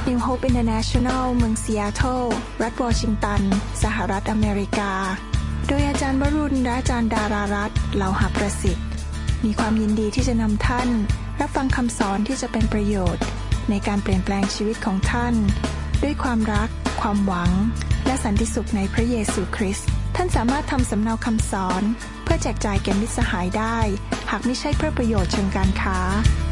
New Hope International เมืองซีแอตเทิลรัฐวอชิงตันสหรัฐอเมริกาโดยอาจารย์วรุณและอาจารย์ดารารัตน์เหล่าหประสิทธิ์มีความยินดีที่จะนำท่านรับฟังคำสอนที่จะเป็นประโยชน์ในการเปลี่ยนแปลงชีวิตของท่านด้วยความรักความหวังและสันติสุขในพระเยซูคริสต์ท่านสามารถทำสำเนาคำสอนเพื่อแจกจ่ายแก่มิตรสหายได้หากไม่ใช่เพื่อประโยชน์เชิงการค้า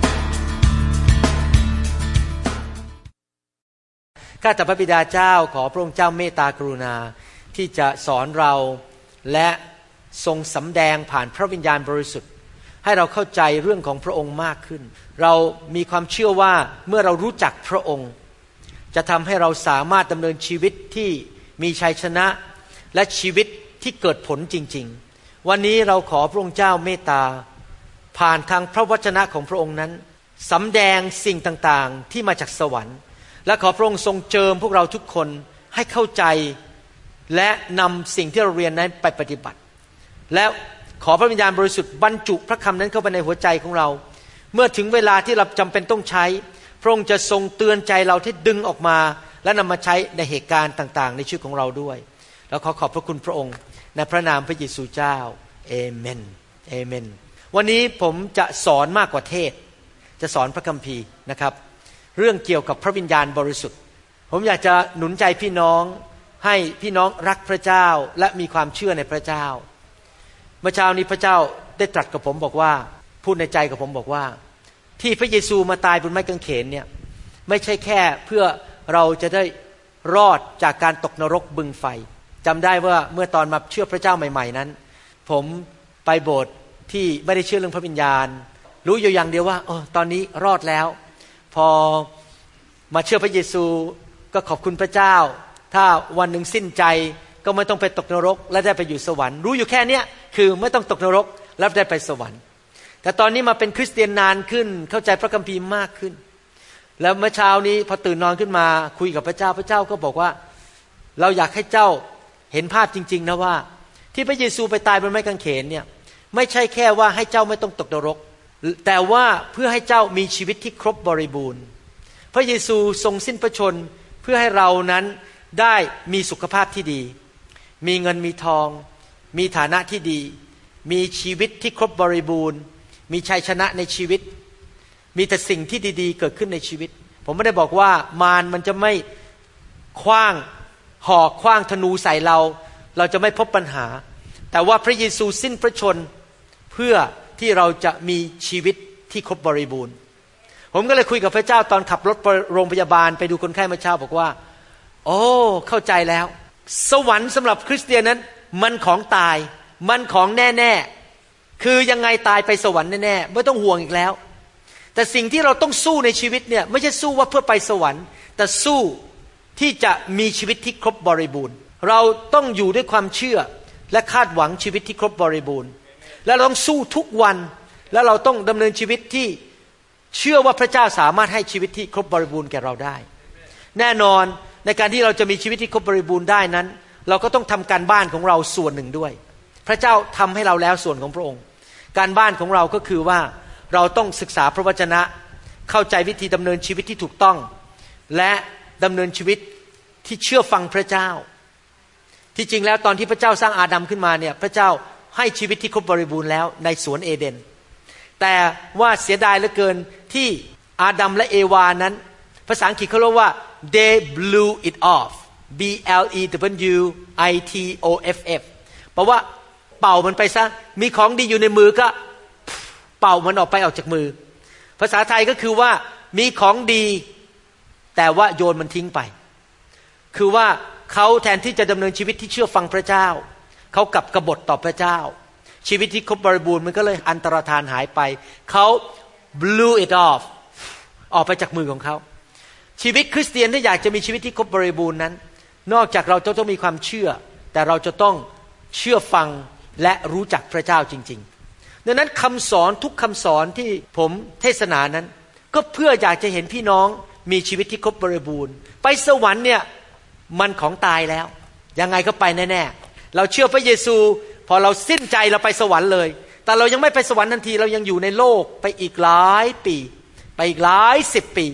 ข้าแต่พระบิดาเจ้าขอพระองค์เจ้าเมตตากรุณาที่จะสอนเราและทรงสำแดงผ่านพระวิญญาณบริสุทธิ์ให้เราเข้าใจเรื่องของพระองค์มากขึ้นเรามีความเชื่อว่าเมื่อเรารู้จักพระองค์จะทำให้เราสามารถดำเนินชีวิตที่มีชัยชนะและชีวิตที่เกิดผลจริงๆวันนี้เราขอพระองค์เจ้าเมตตาผ่านทางพระวจนะของพระองค์นั้นสำแดงสิ่งต่างๆที่มาจากสวรรค์และขอพระองค์ทรงเจิมพวกเราทุกคนให้เข้าใจและนำสิ่งที่เราเรียนนั้นไปปฏิบัติและขอพระวิญญาณบริสุทธิ์บรรจุพระคำนั้นเข้าไปในหัวใจของเราเมื่อถึงเวลาที่เราจำเป็นต้องใช้พระองค์จะทรงเตือนใจเราที่ดึงออกมาและนำมาใช้ในเหตุการณ์ต่างๆในชีวิตของเราด้วยแล้วขอบพระคุณพระองค์ในพระนามพระเยซูเจ้าเอเมนเอเมนวันนี้ผมจะสอนมากกว่าเทศจะสอนพระคัมภีร์นะครับเรื่องเกี่ยวกับพระวิญญาณบริสุทธิ์ผมอยากจะหนุนใจพี่น้องให้พี่น้องรักพระเจ้าและมีความเชื่อในพระเจ้าเมื่อเช้านี้พระเจ้าได้ตรัสกับผมบอกว่าพูดในใจกับผมบอกว่าที่พระเยซูมาตายบนไม้กางเขนเนี่ยไม่ใช่แค่เพื่อเราจะได้รอดจากการตกนรกบึงไฟจำได้ว่าเมื่อตอนมาเชื่อพระเจ้าใหม่ๆนั้นผมไปโบสถ์ที่ไม่ได้เชื่อเรื่องพระวิญญาณรู้อยู่อย่างเดียวว่าตอนนี้รอดแล้วพอมาเชื่อพระเยซูก็ขอบคุณพระเจ้าถ้าวันหนึ่งสิ้นใจก็ไม่ต้องไปตกนรกและได้ไปอยู่สวรรค์รู้อยู่แค่เนี้ยคือไม่ต้องตกนรกแล้วได้ไปสวรรค์แต่ตอนนี้มาเป็นคริสเตียนนานขึ้นเข้าใจพระคัมภีร์มากขึ้นแล้วเมื่อเช้านี้พอตื่นนอนขึ้นมาคุยกับพระเจ้าพระเจ้าก็บอกว่าเราอยากให้เจ้าเห็นภาพจริงๆนะว่าที่พระเยซูไปตายบนไม้กางเขนเนี่ยไม่ใช่แค่ว่าให้เจ้าไม่ต้องตกนรกแต่ว่าเพื่อให้เจ้ามีชีวิตที่ครบบริบูรณ์พระเยซูทรงสิ้นพระชนเพื่อให้เรานั้นได้มีสุขภาพที่ดีมีเงินมีทองมีฐานะที่ดีมีชีวิตที่ครบบริบูรณ์มีชัยชนะในชีวิตมีแต่สิ่งที่ดีๆเกิดขึ้นในชีวิตผมไม่ได้บอกว่ามารมันจะไม่ขว้างหอกขว้างธนูใส่เราจะไม่พบปัญหาแต่ว่าพระเยซูสิ้นพระชนเพื่อที่เราจะมีชีวิตที่ครบบริบูรณ์ผมก็เลยคุยกับพระเจ้าตอนขับรถไปโรงพยาบาลไปดูคนไข้เมื่อเช้าบอกว่าโอ้เข้าใจแล้วสวรรค์สำหรับคริสเตียนนั้นมันของตายมันของแน่ๆคือยังไงตายไปสวรรค์แน่ๆไม่ต้องห่วงอีกแล้วแต่สิ่งที่เราต้องสู้ในชีวิตเนี่ยไม่ใช่สู้ว่าเพื่อไปสวรรค์แต่สู้ที่จะมีชีวิตที่ครบบริบูรณ์เราต้องอยู่ด้วยความเชื่อและคาดหวังชีวิตที่ครบบริบูรณ์และเราต้องสู้ทุกวันและเราต้องดำเนินชีวิตที่เชื่อว่าพระเจ้าสามารถให้ชีวิตที่ครบบริบูรณ์แก่เราได้แน่นอนในการที่เราจะมีชีวิตที่ครบบริบูรณ์ได้นั้นเราก็ต้องทำการบ้านของเราส่วนหนึ่งด้วยพระเจ้าทำให้เราแล้วส่วนของพระองค์การบ้านของเราก็คือว่าเราต้องศึกษาพระวจนะเข้าใจวิธีดำเนินชีวิตที่ถูกต้องและดำเนินชีวิตที่เชื่อฟังพระเจ้าที่จริงแล้วตอนที่พระเจ้าสร้างอาดัมขึ้นมาเนี่ยพระเจ้าให้ชีวิตที่ครบบริบูรณ์แล้วในสวนเอเดนแต่ว่าเสียดายเหลือเกินที่อาดัมและเอวานั้นภาษาอังกฤษเขาเรียกว่า they blew it off B L E W I T O F F แปลว่าเป่ามันไปซะมีของดีอยู่ในมือก็เป่ามันออกไปออกจากมือภาษาไทยก็คือว่ามีของดีแต่ว่าโยนมันทิ้งไปคือว่าเขาแทนที่จะดำเนินชีวิตที่เชื่อฟังพระเจ้าเขากลับกบฏต่อพระเจ้าชีวิตที่ครบบริบูรณ์มันก็เลยอันตรธานหายไปเขา blew it off ออกไปจากมือของเขาชีวิตคริสเตียนที่อยากจะมีชีวิตที่ครบบริบูรณ์นั้นนอกจากเราจะต้องมีความเชื่อแต่เราจะต้องเชื่อฟังและรู้จักพระเจ้าจริงๆดังนั้นคำสอนทุกคำสอนที่ผมเทศนานั้นก็เพื่ออยากจะเห็นพี่น้องมีชีวิตที่ครบบริบูรณ์ไปสวรรค์เนี่ยมันของตายแล้วยังไงก็ไปแน่ๆเราเชื่อพระเยซูพอเราสิ้นใจเราไปสวรรค์เลยแต่เรายังไม่ไปสวรรค์ทันทีเรายังอยู่ในโลกไปอีกหลายปีไปอีกหลาย10 ปีไอ้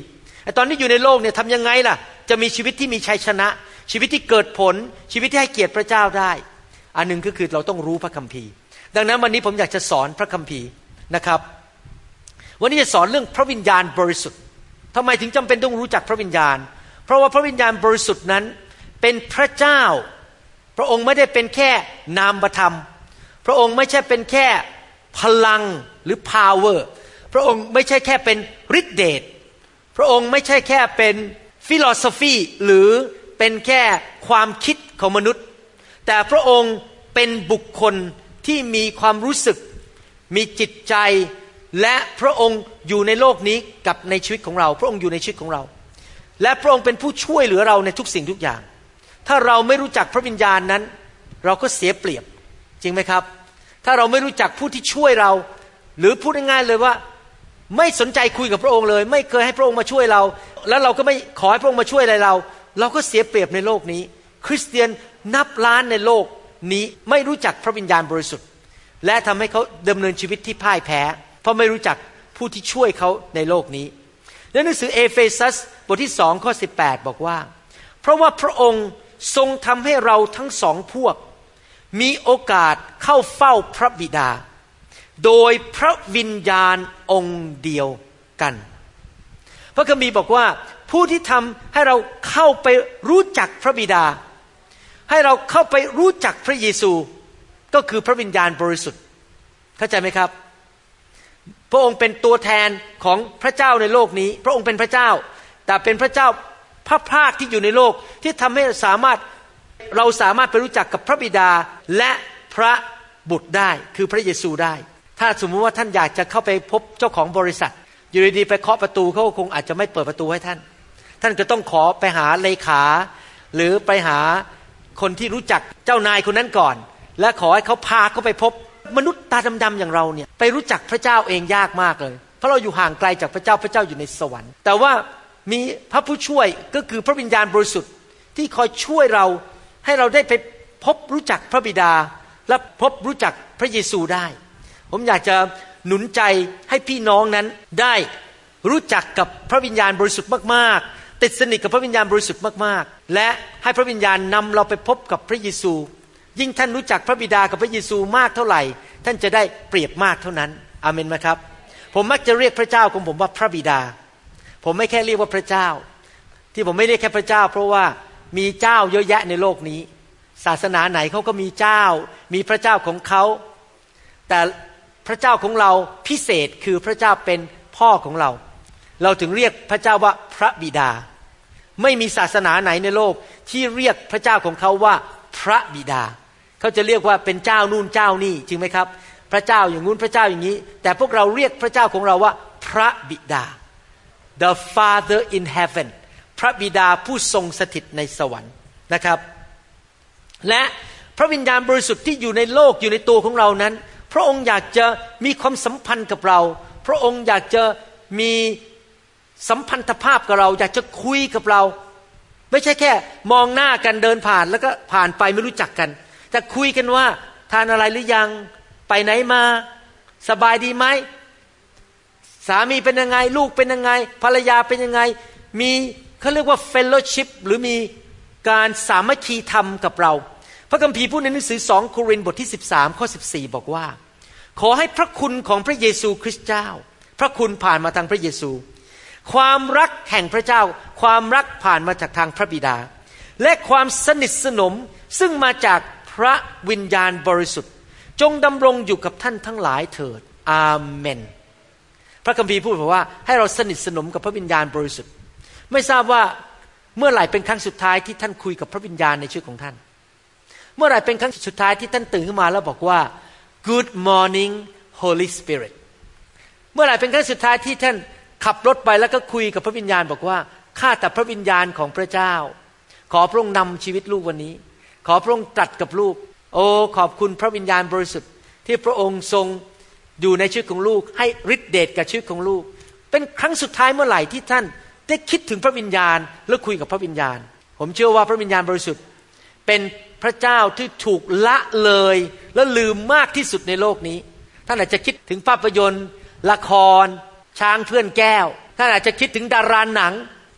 ตอนที่อยู่ในโลกเนี่ยทำยังไงล่ะจะมีชีวิตที่มีชัยชนะชีวิตที่เกิดผลชีวิตที่ให้เกียรติพระเจ้าได้อันนึงก็คือเราต้องรู้พระคัมภีร์ดังนั้นวันนี้ผมอยากจะสอนพระคัมภีร์นะครับวันนี้จะสอนเรื่องพระวิญญาณบริสุทธิ์ทำไมถึงจำเป็นต้องรู้จักพระวิญญาณเพราะว่าพระวิญญาณบริสุทธิ์นั้นเป็นพระเจ้าพระองค์ไม่ได้เป็นแค่นามธรรมพระองค์ไม่ใช่เป็นแค่พลังหรือ power พระองค์ไม่ใช่แค่เป็นฤทธิเดชพระองค์ไม่ใช่แค่เป็น philosophy หรือเป็นแค่ความคิดของมนุษย์แต่พระองค์เป็นบุคคลที่มีความรู้สึกมีจิตใจและพระองค์อยู่ในโลกนี้กับในชีวิตของเราพระองค์อยู่ในชีวิตของเราและพระองค์เป็นผู้ช่วยเหลือเราในทุกสิ่งทุกอย่างถ้าเราไม่รู้จักพระวิญญาณนั้นเราก็เสียเปรียบจริงไหมครับถ้าเราไม่รู้จักผู้ที่ช่วยเราหรือพูดง่ายๆเลยว่าไม่สนใจคุยกับพระองค์เลยไม่เคยให้พระองค์มาช่วยเราแล้วเราก็ไม่ขอให้พระองค์มาช่วยอะไรเราก็เสียเปรียบในโลกนี้คริสเตียนนับล้านในโลกนี้ไม่รู้จักพระวิญญาณบริสุทธิ์และทำให้เขาดำเนินชีวิตที่พ่ายแพ้เพราะไม่รู้จักผู้ที่ช่วยเขาในโลกนี้ในหนังสือเอเฟซัสบทที่2ข้อ18บอกว่าเพราะว่าพระองค์ทรงทำให้เราทั้งสองพวกมีโอกาสเข้าเฝ้าพระบิดาโดยพระวิญญาณองค์เดียวกันพระคัมภีร์บอกว่าผู้ที่ทำให้เราเข้าไปรู้จักพระบิดาให้เราเข้าไปรู้จักพระเยซูก็คือพระวิญญาณบริสุทธิ์เข้าใจไหมครับพระองค์เป็นตัวแทนของพระเจ้าในโลกนี้พระองค์เป็นพระเจ้าแต่เป็นพระเจ้าพระภาคที่อยู่ในโลกที่ทำให้เราสามารถไปรู้จักกับพระบิดาและพระบุตรได้คือพระเยซูได้ถ้าสมมติว่าท่านอยากจะเข้าไปพบเจ้าของบริษัทอยู่ดีๆไปเคาะประตูเขาคงอาจจะไม่เปิดประตูให้ท่านก็ต้องขอไปหาเลขาหรือไปหาคนที่รู้จักเจ้านายคนนั้นก่อนและขอให้เขาพาเขาไปพบมนุษย์ตาดำๆอย่างเราเนี่ยไปรู้จักพระเจ้าเองยากมากเลยเพราะเราอยู่ห่างไกลจากพระเจ้าอยู่ในสวรรค์แต่ว่ามีพระผู้ช่วยก็คือพระวิญญาณบริสุทธิ์ที่คอยช่วยเราให้เราได้ไปพบรู้จักพระบิดาและพบรู้จักพระเยซูได้ผมอยากจะหนุนใจให้พี่น้องนั้นได้รู้จักกับพระวิญญาณบริสุทธิ์มากๆติดสนิทกับพระวิญญาณบริสุทธิ์มากๆและให้พระวิญญาณนำเราไปพบกับพระเยซูยิ่งท่านรู้จักพระบิดากับพระเยซูมากเท่าไหร่ท่านจะได้เปรียบมากเท่านั้นอาเมนไหมครับผมมักจะเรียกพระเจ้าของผมว่าพระบิดาผมไม่แค่เรียกว่าพระเจ้าที่ผมไม่เรียกแค่พระเจ้าเพราะว่ามีเจ้าเยอะแยะในโลกนี้ศาสนาไหนเขาก็มีเจ้ามีพระเจ้าของเขาแต่พระเจ้าของเราพิเศษคือพระเจ้าเป็นพ่อของเราถึงเรียกพระเจ้าว่าพระบิดาไม่มีศาสนาไหนในโลกที่เรียกพระเจ้าของเขาว่าพระบิดาเขาจะเรียกว่าเป็นเจ้านู่นเจ้านี่จริงไหมครับพระเจ้าอย่างงู้นพระเจ้าอย่างนี้แต่พวกเราเรียกพระเจ้าของเราว่าพระบิดา The Father in Heaven พระบิดาผู้ทรงสถิตในสวรรค์นะครับและพระวิญญาณบริสุทธิ์ที่อยู่ในโลกอยู่ในตัวของเรานั้นพระองค์อยากจะมีความสัมพันธ์กับเราพระองค์อยากจะมีสัมพันธภาพกับเราอยากจะคุยกับเราไม่ใช่แค่มองหน้ากันเดินผ่านแล้วก็ผ่านไปไม่รู้จักกันแต่คุยกันว่าทานอะไรหรือยังไปไหนมาสบายดีไหมสามีเป็นยังไงลูกเป็นยังไงภรรยาเป็นยังไงมีเขาเรียกว่า fellowship หรือมีการสามัคคีธรรมกับเราพระคัมภีร์พูดในหนังสือ2โครินธ์บทที่13ข้อ14บอกว่าขอให้พระคุณของพระเยซูคริสต์เจ้าพระคุณผ่านมาทางพระเยซูความรักแห่งพระเจ้าความรักผ่านมาจากทางพระบิดาและความสนิทสนมซึ่งมาจากพระวิญญาณบริสุทธิ์จงดำรงอยู่กับท่านทั้งหลายเถิดอาเมนพระคัมภีร์พูดบอกว่าให้เราสนิทสนมกับพระวิญญาณบริสุทธิ์ไม่ทราบว่าเมื่อไหร่เป็นครั้งสุดท้ายที่ท่านคุยกับพระวิญญาณในชีวิตของท่านเมื่อไหร่เป็นครั้งสุดท้ายที่ท่านตื่นขึ้นมาแล้วบอกว่า Good morning Holy Spirit เมื่อไหร่เป็นครั้งสุดท้ายที่ท่านขับรถไปแล้วก็คุยกับพระวิญญาณบอกว่าข้าแต่พระวิญญาณของพระเจ้าขอพระองค์นำชีวิตลูกวันนี้ขอพระองค์ตรัสกับลูกโอ้ขอบคุณพระวิญญาณบริสุทธิ์ที่พระองค์ทรงอยู่ในชีวิตของลูกให้ฤทธิ์เดชกับชีวิตของลูกเป็นครั้งสุดท้ายเมื่อไหร่ที่ท่านได้คิดถึงพระวิญญาณและคุยกับพระวิญญาณผมเชื่อว่าพระวิญญาณบริสุทธิ์เป็นพระเจ้าที่ถูกละเลยและลืมมากที่สุดในโลกนี้ท่านอาจจะคิดถึงภาพยนตร์ละครช้างเพื่อนแก้วท่านอาจจะคิดถึงดาราหนัง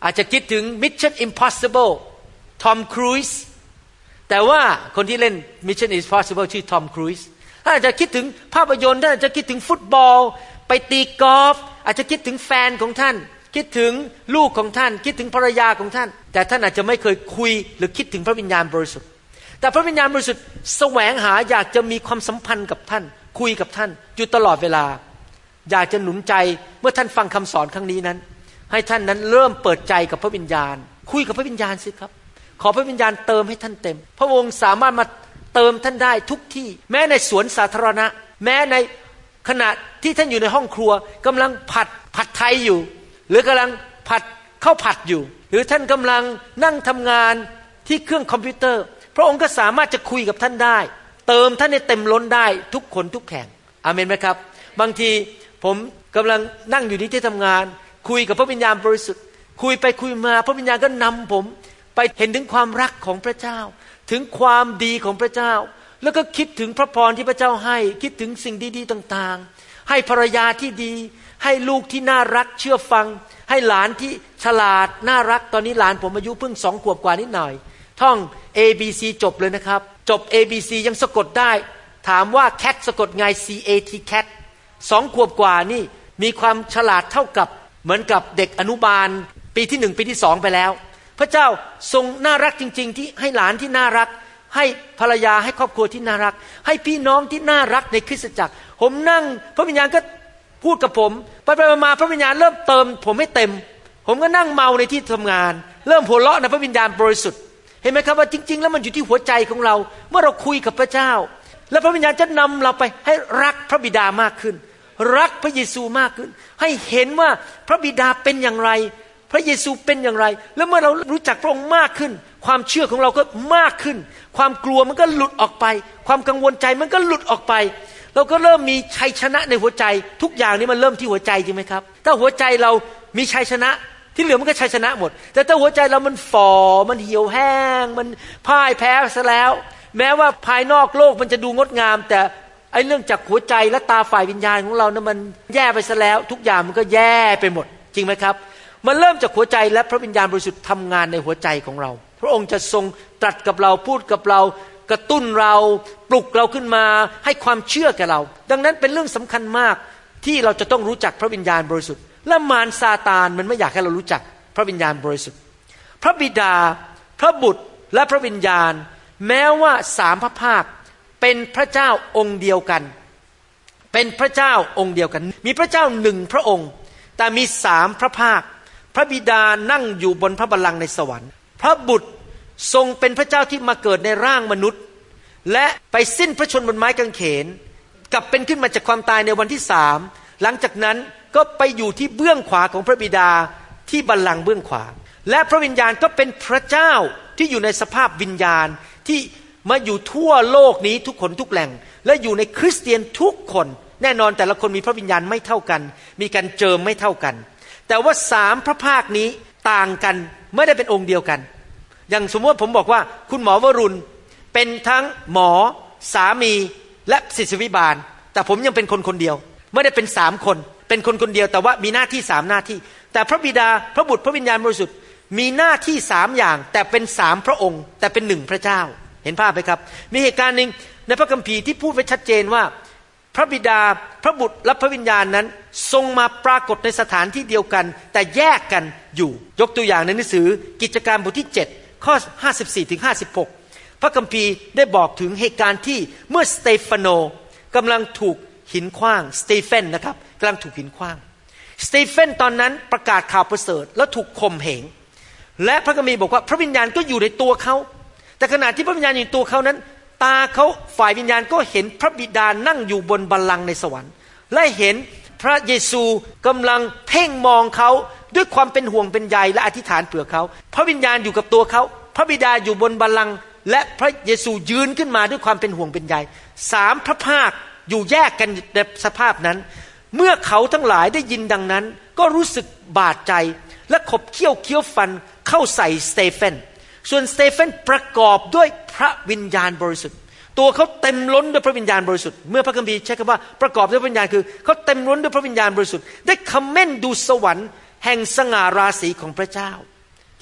อาจจะคิดถึง Mission Impossible ทอมครูซแต่ว่าคนที่เล่น Mission Impossible ชื่อทอมครูซท่านอาจจะคิดถึงภาพยนตร์ท่านอาจจะคิดถึงฟุตบอลไปตีกอล์ฟอาจจะคิดถึงแฟนของท่านคิดถึงลูกของท่านคิดถึงภรรยาของท่านแต่ท่านอาจจะไม่เคยคุยหรือคิดถึงพระวิญญาณบริสุทธิ์แต่พระวิญญาณบริสุทธิ์แสวงหาอยากจะมีความสัมพันธ์กับท่านคุยกับท่านอยู่ตลอดเวลาอยากจะหนุนใจเมื่อท่านฟังคำสอนครั้งนี้นั้นให้ท่านนั้นเริ่มเปิดใจกับพระวิญญาณคุยกับพระวิญญาณสิครับขอพระวิญญาณเติมให้ท่านเต็มพระองค์สามารถมาเติมท่านได้ทุกที่แม้ในสวนสาธารณะแม้ในขณะที่ท่านอยู่ในห้องครัวกำลังผัดไทยอยู่หรือกำลังผัดข้าวผัดอยู่หรือท่านกำลังนั่งทำงานที่เครื่องคอมพิวเตอร์พระองค์ก็สามารถจะคุยกับท่านได้เติมท่านให้เต็มล้นได้ทุกคนทุกแห่งอาเมนไหมครับบางทีผมกำลังนั่งอยู่ที่ทำงานคุยกับพระวิญญาณบริสุทธิ์คุยไปคุยมาพระวิญญาณก็นำผมไปเห็นถึงความรักของพระเจ้าถึงความดีของพระเจ้าแล้วก็คิดถึงพระพรที่พระเจ้าให้คิดถึงสิ่งดีๆต่างๆให้ภรรยาที่ดีให้ลูกที่น่ารักเชื่อฟังให้หลานที่ฉลาดน่ารักตอนนี้หลานผมอายุเพิ่ง2 ขวบกว่านิดหน่อยท่อง ABC จบเลยนะครับจบ ABC ยังสะกดได้ถามว่า cat สะกดไง CAT cat 2 ขวบกว่านี่มีความฉลาดเท่ากับเหมือนกับเด็กอนุบาลปีที่1ปีที่2ไปแล้วพระเจ้าทรงน่ารักจริงๆที่ให้หลานที่น่ารักให้ภรรยาให้ครอบครัวที่น่ารักให้พี่น้องที่น่ารักในคริสตจักรผมนั่งพระวิญญาณก็พูดกับผมไปมาพระวิญญาณเริ่มเติมผมให้เต็มผมก็นั่งเมาในที่ทำงานเริ่มหัวเราะในพระวิญญาณบริสุทธิ์เห็นไหมครับว่าจริงๆแล้วมันอยู่ที่หัวใจของเราเมื่อเราคุยกับพระเจ้าแล้วพระวิญญาณจะนำเราไปให้รักพระบิดามากขึ้นรักพระเยซูมากขึ้นให้เห็นว่าพระบิดาเป็นอย่างไรพระเยซูเป็นอย่างไรแล้วเมื่อเรารู้จักพระองค์มากขึ้นความเชื่อของเราก็มากขึ้นความกลัวมันก็หลุดออกไปความกังวลใจมันก็หลุดออกไปเราก็เริ่มมีชัยชนะในหัวใจทุกอย่างนี้มันเริ่มที่หัวใจจริงไหมครับถ้าหัวใจเรามีชัยชนะที่เหลือมันก็ชัยชนะหมดแต่ถ้าหัวใจเรามันฝ่อมันเหี่ยวแห้งมันพ่ายแพ้ซะแล้วแม้ว่าภายนอกโลกมันจะดูงดงามแต่ไอ้เรื่องจากหัวใจและตาฝ่ายวิญญาณของเรานั้นมันแย่ไปซะแล้วทุกอย่างมันก็แย่ไปหมดจริงไหมครับมันเริ่มจากหัวใจและพระวิญญาณบริสุทธิ์ทำงานในหัวใจของเราพระองค์จะทรงตรัสกับเราพูดกับเรากระตุ้นเราปลุกเราขึ้นมาให้ความเชื่อแก่เราดังนั้นเป็นเรื่องสำคัญมากที่เราจะต้องรู้จักพระวิญญาณบริสุทธิ์และมารซาตานมันไม่อยากให้เรารู้จักพระวิญญาณบริสุทธิ์พระบิดาพระบุตรและพระวิญญาณแม้ว่า3 พระภาคเป็นพระเจ้าองค์เดียวกันเป็นพระเจ้าองค์เดียวกันมีพระเจ้า1 พระองค์แต่มี3 พระภาคพระบิดานั่งอยู่บนพระบัลลังก์ในสวรรค์พระบุตรทรงเป็นพระเจ้าที่มาเกิดในร่างมนุษย์และไปสิ้นพระชนม์บนไม้กางเขนกลับเป็นขึ้นมาจากความตายในวันที่3หลังจากนั้นก็ไปอยู่ที่เบื้องขวาของพระบิดาที่บัลลังก์เบื้องขวาและพระวิญญาณก็เป็นพระเจ้าที่อยู่ในสภาพวิญญาณที่มาอยู่ทั่วโลกนี้ทุกคนทุกแหล่งและอยู่ในคริสเตียนทุกคนแน่นอนแต่ละคนมีพระวิญญาณไม่เท่ากันมีการเจิมไม่เท่ากันแต่ว่า3 พระภาคนี้ต่างกันไม่ได้เป็นองค์เดียวกันอย่างสมมติผมบอกว่าคุณหมอวรุณเป็นทั้งหมอสามีและศิษยวิบาลแต่ผมยังเป็นคนเดียวไม่ได้เป็น3 คนเป็นคนเดียวแต่ว่ามีหน้าที่3 หน้าที่แต่พระบิดาพระบุตรพระวิญญาณบริสุทธิ์มีหน้าที่3 อย่างแต่เป็น3 พระองค์แต่เป็น1 พระเจ้าเห็นภาพไหมครับมีเหตุการณ์นึงในพระคัมภีร์ที่พูดไว้ชัดเจนว่าพระบิดาพระบุตรและพระวิญญาณนั้นทรงมาปรากฏในสถานที่เดียวกันแต่แยกกันอยู่ยกตัวอย่างในหนังสือกิจการบทที่7ข้อ54ถึง56พระคัมภีร์ได้บอกถึงเหตุการณ์ที่เมื่อสเตฟานโนกำลังถูกหินขว้างสเตเฟนนะครับกำลังถูกหินขว้างสเตเฟนตอนนั้นประกาศข่าวประเสริฐแล้วถูกข่มเหงและพระคัมภีร์บอกว่าพระวิญญาณก็อยู่ในตัวเขาแต่ขณะที่พระวิญญาณอยู่ในตัวเขานั้นตาเขาฝ่ายวิญญาณก็เห็นพระบิดานั่งอยู่บนบัลลังก์ในสวรรค์และเห็นพระเยซูกำลังเพ่งมองเขาด้วยความเป็นห่วงเป็นใยและอธิษฐานเผื่อเขาพระวิญญาณอยู่กับตัวเขาพระบิดาอยู่บนบัลลังก์และพระเยซูยืนขึ้นมาด้วยความเป็นห่วงเป็นใย3 พระภาคอยู่แยกกันในสภาพนั้นเมื่อเขาทั้งหลายได้ยินดังนั้นก็รู้สึกบาดใจและขบเคี้ยวฟันเข้าใส่สเตเฟนส่วนสเตเฟนประกอบด้วยพระวิญญาณบริสุทธิ์ตัวเขาเต็มล้นด้วยพระวิญญาณบริสุทธิ์เมื่อพระคัมภีร์ใช้คำว่าประกอบด้วยพระวิญญาณคือเขาเต็มล้นด้วยพระวิญญาณบริสุทธิ์ได้คำเม่นดูสวรรค์แห่งสง่าราศีของพระเจ้า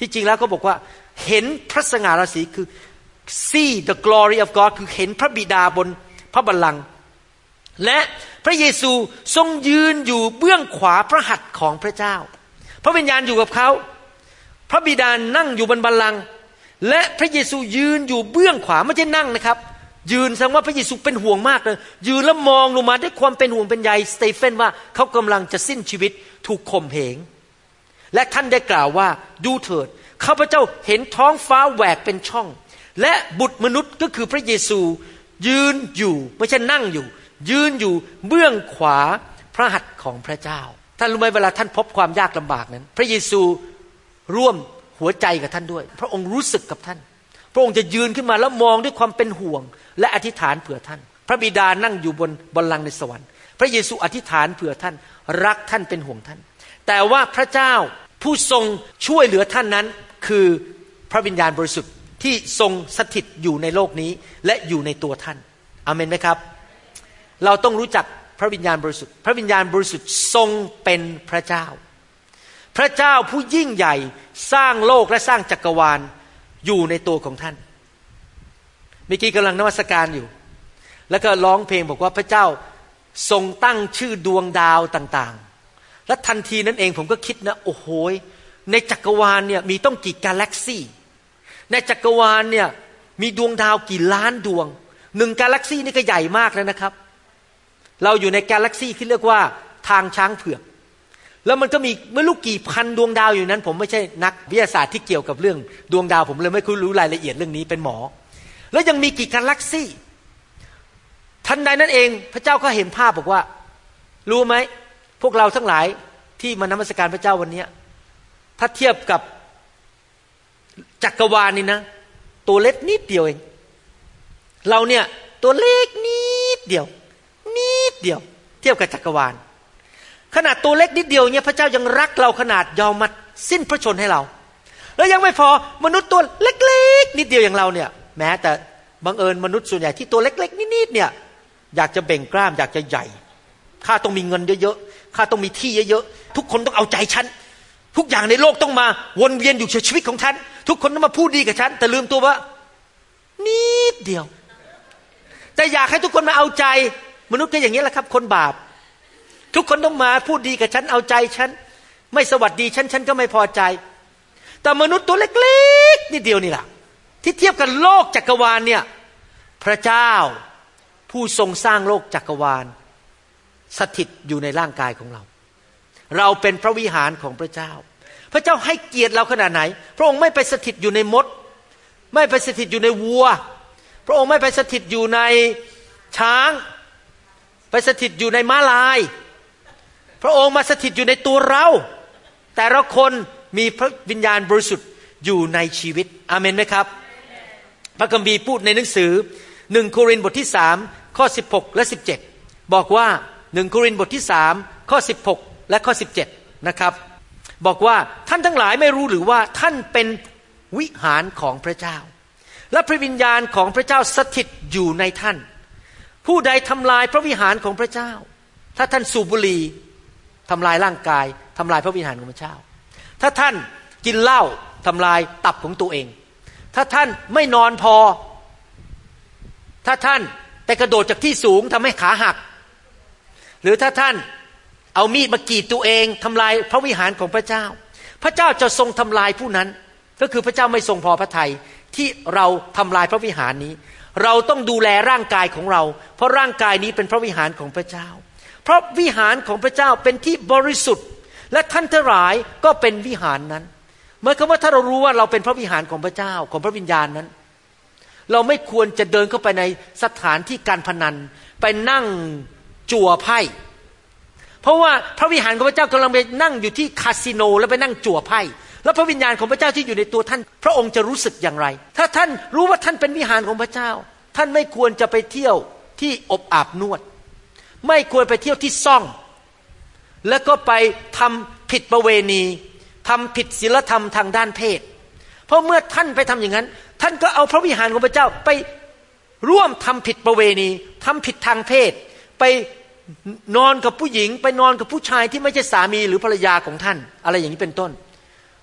ที่จริงแล้วก็บอกว่าเห็นพระสง่าราศีคือ see the glory of God คือเห็นพระบิดาบนพระบัลลังก์และพระเยซูทรงยืนอยู่เบื้องขวาพระหัตถ์ของพระเจ้าพระวิญญาณอยู่กับเขาพระบิดานั่งอยู่บนบัลลังก์และพระเยซูยืนอยู่เบื้องขวาไม่ใช่นั่งนะครับยืนแสดงว่าพระเยซูเป็นห่วงมากเลยยืนแล้วมองลงมาด้วยความเป็นห่วงเป็นใยสเตเฟนว่าเขากำลังจะสิ้นชีวิตถูกข่มเหงและท่านได้กล่าวว่าดูเถิดข้าพเจ้าเห็นท้องฟ้าแหวกเป็นช่องและบุตรมนุษย์ก็คือพระเยซูยืนอยู่ไม่ใช่นั่งอยู่ยืนอยู่เบื้องขวาพระหัตถ์ของพระเจ้าท่านรู้ไหมเวลาท่านพบความยากลำบากนั้นพระเยซูร่วมหัวใจกับท่านด้วยพระองค์รู้สึกกับท่านพระองค์จะยืนขึ้นมาแล้วมองด้วยความเป็นห่วงและอธิษฐานเผื่อท่านพระบิดานั่งอยู่บนบัลลังก์ในสวรรค์พระเยซูอธิษฐานเผื่อท่านรักท่านเป็นห่วงท่านแต่ว่าพระเจ้าผู้ทรงช่วยเหลือท่านนั้นคือพระวิญญาณบริสุทธิ์ที่ทรงสถิตอยู่ในโลกนี้และอยู่ในตัวท่านอาเมนไหมครับเราต้องรู้จักพระวิญญาณบริสุทธิ์พระวิญญาณบริสุทธิ์ทรงเป็นพระเจ้าพระเจ้าผู้ยิ่งใหญ่สร้างโลกและสร้างจักรวาลอยู่ในตัวของท่านเมื่อกี้กำลังนมัสการอยู่แล้วก็ร้องเพลงบอกว่าพระเจ้าทรงตั้งชื่อดวงดาวต่างๆและทันทีนั้นเองผมก็คิดนะโอ้โหในจักรวาลเนี่ยมีต้องกี่กาแล็กซี่ในจักรวาลเนี่ยมีดวงดาวกี่ล้านดวงหนึ่งกาแล็กซี่นี่ก็ใหญ่มากแล้วนะครับเราอยู่ในกาแล็กซี่ที่เรียกว่าทางช้างเผือกแล้วมันก็มีไม่รู้กี่พันดวงดาวอยู่นั้นผมไม่ใช่นักวิทยาศาสตร์ที่เกี่ยวกับเรื่องดวงดาวผมเลยไม่รู้รายละเอียดเรื่องนี้เป็นหมอแล้วยังมีกี่กาแล็กซี่ทันใดนั้นเองพระเจ้าก็เห็นภาพบอกว่ารู้ไหมพวกเราทั้งหลายที่มานมัสการพระเจ้าวันนี้ถ้าเทียบกับจักรวาลนี่นะตัวเล็กนิดเดียวเองเราเนี่ยตัวเล็กนิดเดียวเทียบกับจักรวาลขนาดตัวเล็กนิดเดียวเนี่ยพระเจ้ายังรักเราขนาดยอมมาสิ้นพระชนให้เราแล้วยังไม่พอมนุษย์ตัวเล็กๆนิดเดียวอย่างเราเนี่ยแม้แต่บังเอิญมนุษย์ส่วนใหญ่ที่ตัวเล็กๆนิดๆเนี่ยอยากจะเบ่งกล้ามอยากจะใหญ่ข้าต้องมีเงินเยอะๆข้าต้องมีที่เยอะๆทุกคนต้องเอาใจฉันทุกอย่างในโลกต้องมาวนเวียนอยู่ในชีวิตของฉันทุกคนต้องมาพูดดีกับฉันแต่ลืมตัวว่านิดเดียวแต่อยากให้ทุกคนมาเอาใจมนุษย์ก็อย่างนี้แหละครับคนบาปทุกคนต้องมาพูดดีกับฉันเอาใจฉันไม่สวัสดีฉันก็ไม่พอใจแต่มนุษย์ตัวเล็กๆนิดเดียวนี่แหละที่เทียบกับโลกจักรวาลเนี่ยพระเจ้าผู้ทรงสร้างโลกจักรวาลสถิตอยู่ในร่างกายของเราเราเป็นพระวิหารของพระเจ้าพระเจ้าให้เกียรติเราขนาดไหนพระองค์ไม่ไปสถิตอยู่ในมดไม่ไปสถิตอยู่ในวัวพระองค์ไม่ไปสถิตอยู่ในช้างไปสถิตอยู่ในม้าลายพระองค์มาสถิตอยู่ในตัวเราแต่ละคนมีพระวิญญาณบริสุทธิ์อยู่ในชีวิตอาเมนไหมครับพระคัมภีร์พูดในหนังสือ1โครินธ์บทที่3ข้อ16และ17บอกว่า1โครินธ์บทที่3ข้อ16และข้อ17นะครับบอกว่าท่านทั้งหลายไม่รู้หรือว่าท่านเป็นวิหารของพระเจ้าและพระวิญญาณของพระเจ้าสถิตอยู่ในท่านผู้ใดทำลายพระวิหารของพระเจ้าถ้าท่านสูบบุหรี่ทำลายร่างกายทำลายพระวิหารของพระเจ้าถ้าท่านกินเหล้าทำลายตับของตัวเองถ้าท่านไม่นอนพอถ้าท่านไปกระโดดจากที่สูงทำให้ขาหักหรือถ้าท่านเอามีดมากรีดตัวเองทำลายพระวิหารของพระเจ้าพระเจ้าจะทรงทำลายผู้นั้นก็คือพระเจ้าไม่ทรงพอพระทัยที่เราทำลายพระวิหารนี้เราต้องดูแลร่างกายของเราเพราะร่างกายนี้เป็นพระวิหารของพระเจ้าเพราะวิหารของพระเจ้าเป็นที่บริสุทธิ์และท่านทั้งหลายก็เป็นวิหารนั้นหมายความว่าถ้าเรารู้ว่าเราเป็นพระวิหารของพระเจ้าของพระวิญญาณนั้นเราไม่ควรจะเดินเข้าไปในสถานที่การพนันไปนั่งจั่วไพ่เพราะว่าพระวิหารของพระเจ้ากำลังไปนั่งอยู่ที่คาสิโนแล้วไปนั่งจั่วไพ่แล้วพระวิญญาณของพระเจ้าที่อยู่ในตัวท่านพระองค์จะรู้สึกอย่างไรถ้าท่านรู้ว่าท่านเป็นวิหารของพระเจ้าท่านไม่ควรจะไปเที่ยวที่อบอาบนวดไม่ควรไปเที่ยวที่ซ่องแล้วก็ไปทำผิดประเวณีทำผิดศีลธรรมทางด้านเพศเพราะเมื่อท่านไปทำอย่างนั้นท่านก็เอาพระวิหารของพระเจ้าไปร่วมทำผิดประเวณีทำผิดทางเพศไปนอนกับผู้หญิงไปนอนกับผู้ชายที่ไม่ใช่สามีหรือภรรยาของท่านอะไรอย่างนี้เป็นต้น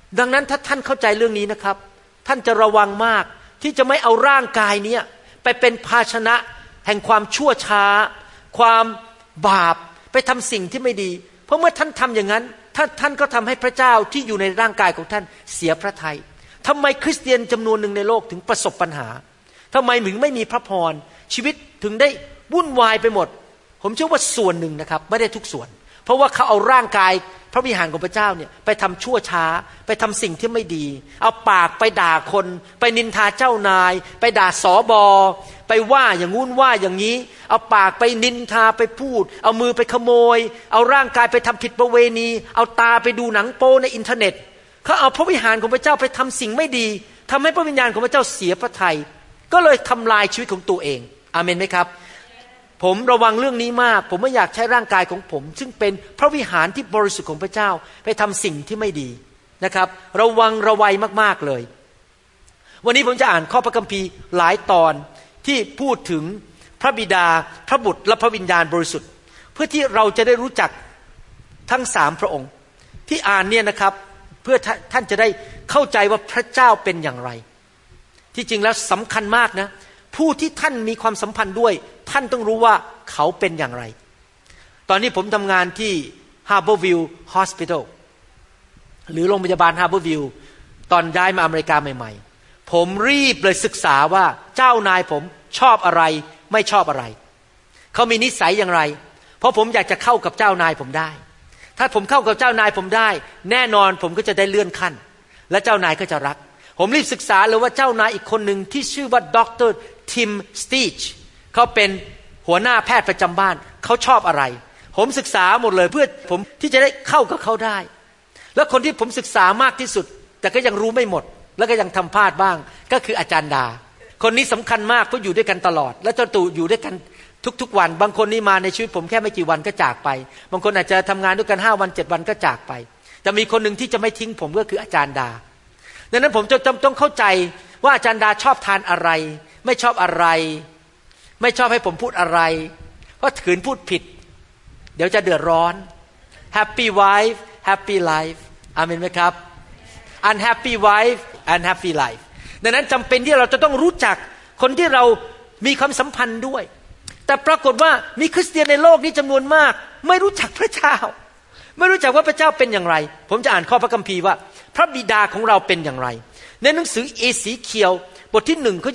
ดังนั้นถ้าท่านเข้าใจเรื่องนี้นะครับท่านจะระวังมากที่จะไม่เอาร่างกายนี้ไปเป็นภาชนะแห่งความชั่วช้าความบาปไปทำสิ่งที่ไม่ดีเพราะเมื่อท่านทำอย่างนั้นท่านก็ทำให้พระเจ้าที่อยู่ในร่างกายของท่านเสียพระทัยทำไมคริสเตียนจำนวนหนึ่งในโลกถึงประสบปัญหาทำไมถึงไม่มีพระพรชีวิตถึงได้วุ่นวายไปหมดผมเชื่อว่าส่วนหนึ่งนะครับไม่ได้ทุกส่วนเพราะว่าเขาเอาร่างกายพระวิหารของพระเจ้าเนี่ยไปทำชั่วช้าไปทำสิ่งที่ไม่ดีเอาปากไปด่าคนไปนินทาเจ้านายไปด่าสบไปว่าอย่างงู้นว่าอย่างนี้เอาปากไปนินทาไปพูดเอามือไปขโมยเอาร่างกายไปทำผิดประเวณีเอาตาไปดูหนังโป๊ในอินเทอร์เน็ตเขาเอาพระวิหารของพระเจ้าไปทำสิ่งไม่ดีทำให้พระวิญญาณของพระเจ้าเสียพระทัยก็เลยทำลายชีวิตของตัวเองอาเมนไหมครับผมระวังเรื่องนี้มากผมไม่อยากใช้ร่างกายของผมซึ่งเป็นพระวิหารที่บริสุทธิ์ของพระเจ้าไปทำสิ่งที่ไม่ดีนะครับระวังระวัยมากๆเลยวันนี้ผมจะอ่านข้อพระคัมภีร์หลายตอนที่พูดถึงพระบิดาพระบุตรและพระวิญญาณบริสุทธิ์เพื่อที่เราจะได้รู้จักทั้งสามพระองค์ที่อ่านเนี่ยนะครับเพื่อท่านจะได้เข้าใจว่าพระเจ้าเป็นอย่างไรที่จริงแล้วสำคัญมากนะผู้ที่ท่านมีความสัมพันธ์ด้วยท่านต้องรู้ว่าเขาเป็นอย่างไรตอนนี้ผมทำงานที่ Harborview Hospital หรือโรงพยาบาล Harborview ตอนย้ายมาอเมริกาใหม่ๆผมรีบเลยศึกษาว่าเจ้านายผมชอบอะไรไม่ชอบอะไรเขามีนิสัยอย่างไรเพราะผมอยากจะเข้ากับเจ้านายผมได้ถ้าผมเข้ากับเจ้านายผมได้แน่นอนผมก็จะได้เลื่อนขั้นและเจ้านายก็จะรักผมรีบศึกษาเลยว่าเจ้านายอีกคนหนึ่งที่ชื่อว่าดร.ทิมสตีชเขาเป็นหัวหน้าแพทย์ประจำบ้านเขาชอบอะไรผมศึกษาหมดเลยเพื่อผมที่จะได้เข้ากับเขาได้แล้วคนที่ผมศึกษามากที่สุดแต่ก็ยังรู้ไม่หมดแล้วก็ยังทำพลาดบ้างก็คืออาจารย์ดาคนนี้สำคัญมากเพราะอยู่ด้วยกันตลอดและเจ้าตู่อยู่ด้วยกันทุกๆวันบางคนนี่มาในชีวิตผมแค่ไม่กี่วันก็จากไปบางคนอาจจะทำงานด้วยกัน5 วัน7 วันก็จากไปแต่มีคนหนึ่งที่จะไม่ทิ้งผมก็คืออาจารย์ดาดังนั้นผมจะต้องเข้าใจว่าอาจารย์ดาชอบทานอะไรไม่ชอบอะไรไม่ชอบให้ผมพูดอะไรเพราะขืนพูดผิดเดี๋ยวจะเดือดร้อน Happy wife happy life อาเมนไหมครับ Unhappy wife unhappy life ดังนั้นจำเป็นที่เราจะต้องรู้จักคนที่เรามีความสัมพันธ์ด้วยแต่ปรากฏว่ามีคริสเตียนในโลกนี้จำนวนมากไม่รู้จักพระเจ้าไม่รู้จักว่าพระเจ้าเป็นอย่างไรผมจะอ่านข้อพระคัมภีร์ว่าพระบิดาของเราเป็นอย่างไรในหนังสือเอสีเคียวบทที่1 ข้อ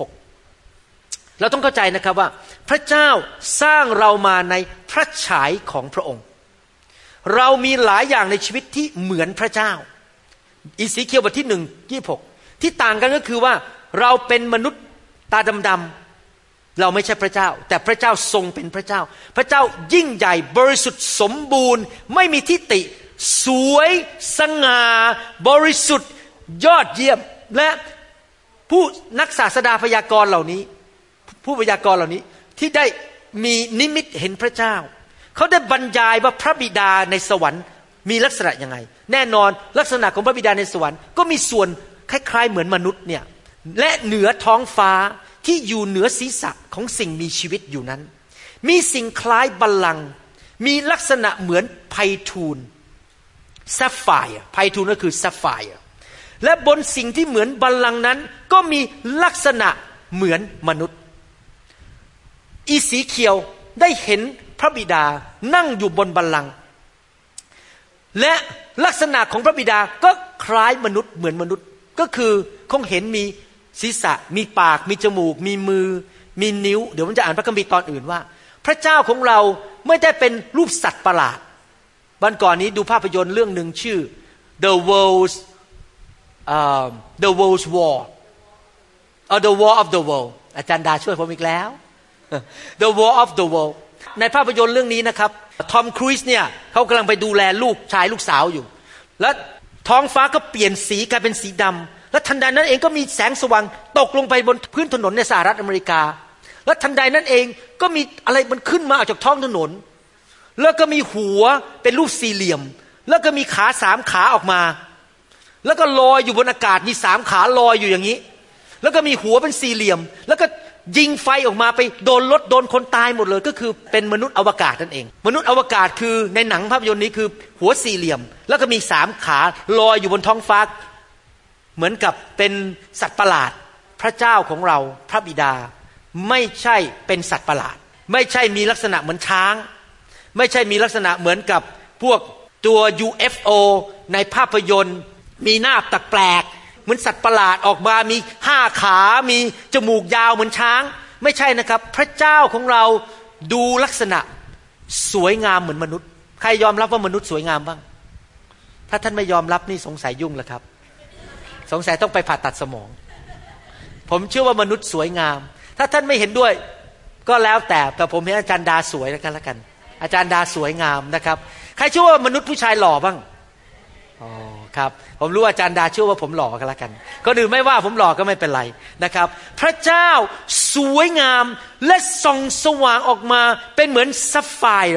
26เราต้องเข้าใจนะครับว่าพระเจ้าสร้างเรามาในพระฉายของพระองค์เรามีหลายอย่างในชีวิตที่เหมือนพระเจ้าเอสีเคียวบทที่1 26ที่ต่างกันก็คือว่าเราเป็นมนุษย์ตาดำๆเราไม่ใช่พระเจ้าแต่พระเจ้าทรงเป็นพระเจ้าพระเจ้ายิ่งใหญ่บริสุทธิ์สมบูรณ์ไม่มีทิฏฐิสวยสง่าบริสุทธิ์ยอดเยี่ยมและผู้นักศาสดาพยากรณ์เหล่านี้ผู้พยากรณ์เหล่านี้ที่ได้มีนิมิตเห็นพระเจ้าเขาได้บรรยายว่าพระบิดาในสวรรค์มีลักษณะยังไงแน่นอนลักษณะของพระบิดาในสวรรค์ก็มีส่วนคล้ายๆเหมือนมนุษย์เนี่ยและเหนือท้องฟ้าที่อยู่เหนือศีรษะของสิ่งมีชีวิตอยู่นั้นมีสิ่งคล้ายบัลลังก์มีลักษณะเหมือนไพทูลแซฟไฟร์ไพทูลก็คือแซฟไฟร์และบนสิ่งที่เหมือนบัลลังก์นั้นก็มีลักษณะเหมือนมนุษย์อีสีเขียวได้เห็นพระบิดานั่งอยู่บนบัลลังก์และลักษณะของพระบิดาก็คล้ายมนุษย์เหมือนมนุษย์ก็คือคงเห็นมีศีรษะมีปากมีจมูกมีมือมีนิ้วเดี๋ยวผมจะอ่านพระคัมภีร์ตอนอื่นว่าพระเจ้าของเราไม่ได้เป็นรูปสัตว์ประหลาดวันก่อนนี้ดูภาพยนตร์เรื่องหนึ่งชื่อ The World's War The War of the World อาจารย์ดาช่วยผมอีกแล้ว The War of the World ในภาพยนตร์เรื่องนี้นะครับทอมครูซเนี่ยเขากำลังไปดูแลลูกชายลูกสาวอยู่แล้วท้องฟ้าก็เปลี่ยนสีกลายเป็นสีดำและทันใดนั้นเองก็มีแสงสว่างตกลงไปบนพื้นถนนในสหรัฐอเมริกาและทันใดนั้นเองก็มีอะไรมันขึ้นมาออกจากท้องถนนแล้วก็มีหัวเป็นรูปสี่เหลี่ยมแล้วก็มีขา3 ขาออกมาแล้วก็ลอยอยู่บนอากาศมี3 ขาลอยอยู่อย่างนี้แล้วก็มีหัวเป็นสี่เหลี่ยมแล้วก็ยิงไฟออกมาไปโดนรถโดนคนตายหมดเลยก็คือเป็นมนุษย์อวกาศนั่นเองมนุษย์อวกาศคือในหนังภาพยนตร์นี้คือหัวสี่เหลี่ยมแล้วก็มี3ขาลอยอยู่บนท้องฟ้าเหมือนกับเป็นสัตว์ประหลาดพระเจ้าของเราพระบิดาไม่ใช่เป็นสัตว์ประหลาดไม่ใช่มีลักษณะเหมือนช้างไม่ใช่มีลักษณะเหมือนกับพวกตัว UFO ในภาพยนตร์มีหน้าแปลกๆเหมือนสัตว์ประหลาดออกมามี5ขามีจมูกยาวเหมือนช้างไม่ใช่นะครับพระเจ้าของเราดูลักษณะสวยงามเหมือนมนุษย์ใครยอมรับว่ามนุษย์สวยงามบ้างถ้าท่านไม่ยอมรับนี่สงสัยยุ่งแล้วครับสงสัยต้องไปผ่าตัดสมองผมเชื่อว่ามนุษย์สวยงามถ้าท่านไม่เห็นด้วยก็แล้วแต่ผมเห็นอาจารย์ดาสวยแล้วกันอาจารย์ดาสวยงามนะครับใครเชื่อว่ามนุษย์ผู้ชายหล่อบ้างอ๋อครับผมรู้อาจารย์ดาเชื่อว่าผมหล่อกันแล้วกันก็ดื่มไม่ว่าผมหล่อก็ไม่เป็นไรนะครับพระเจ้าสวยงามและส่องสว่างออกมาเป็นเหมือนซัฟไฟร์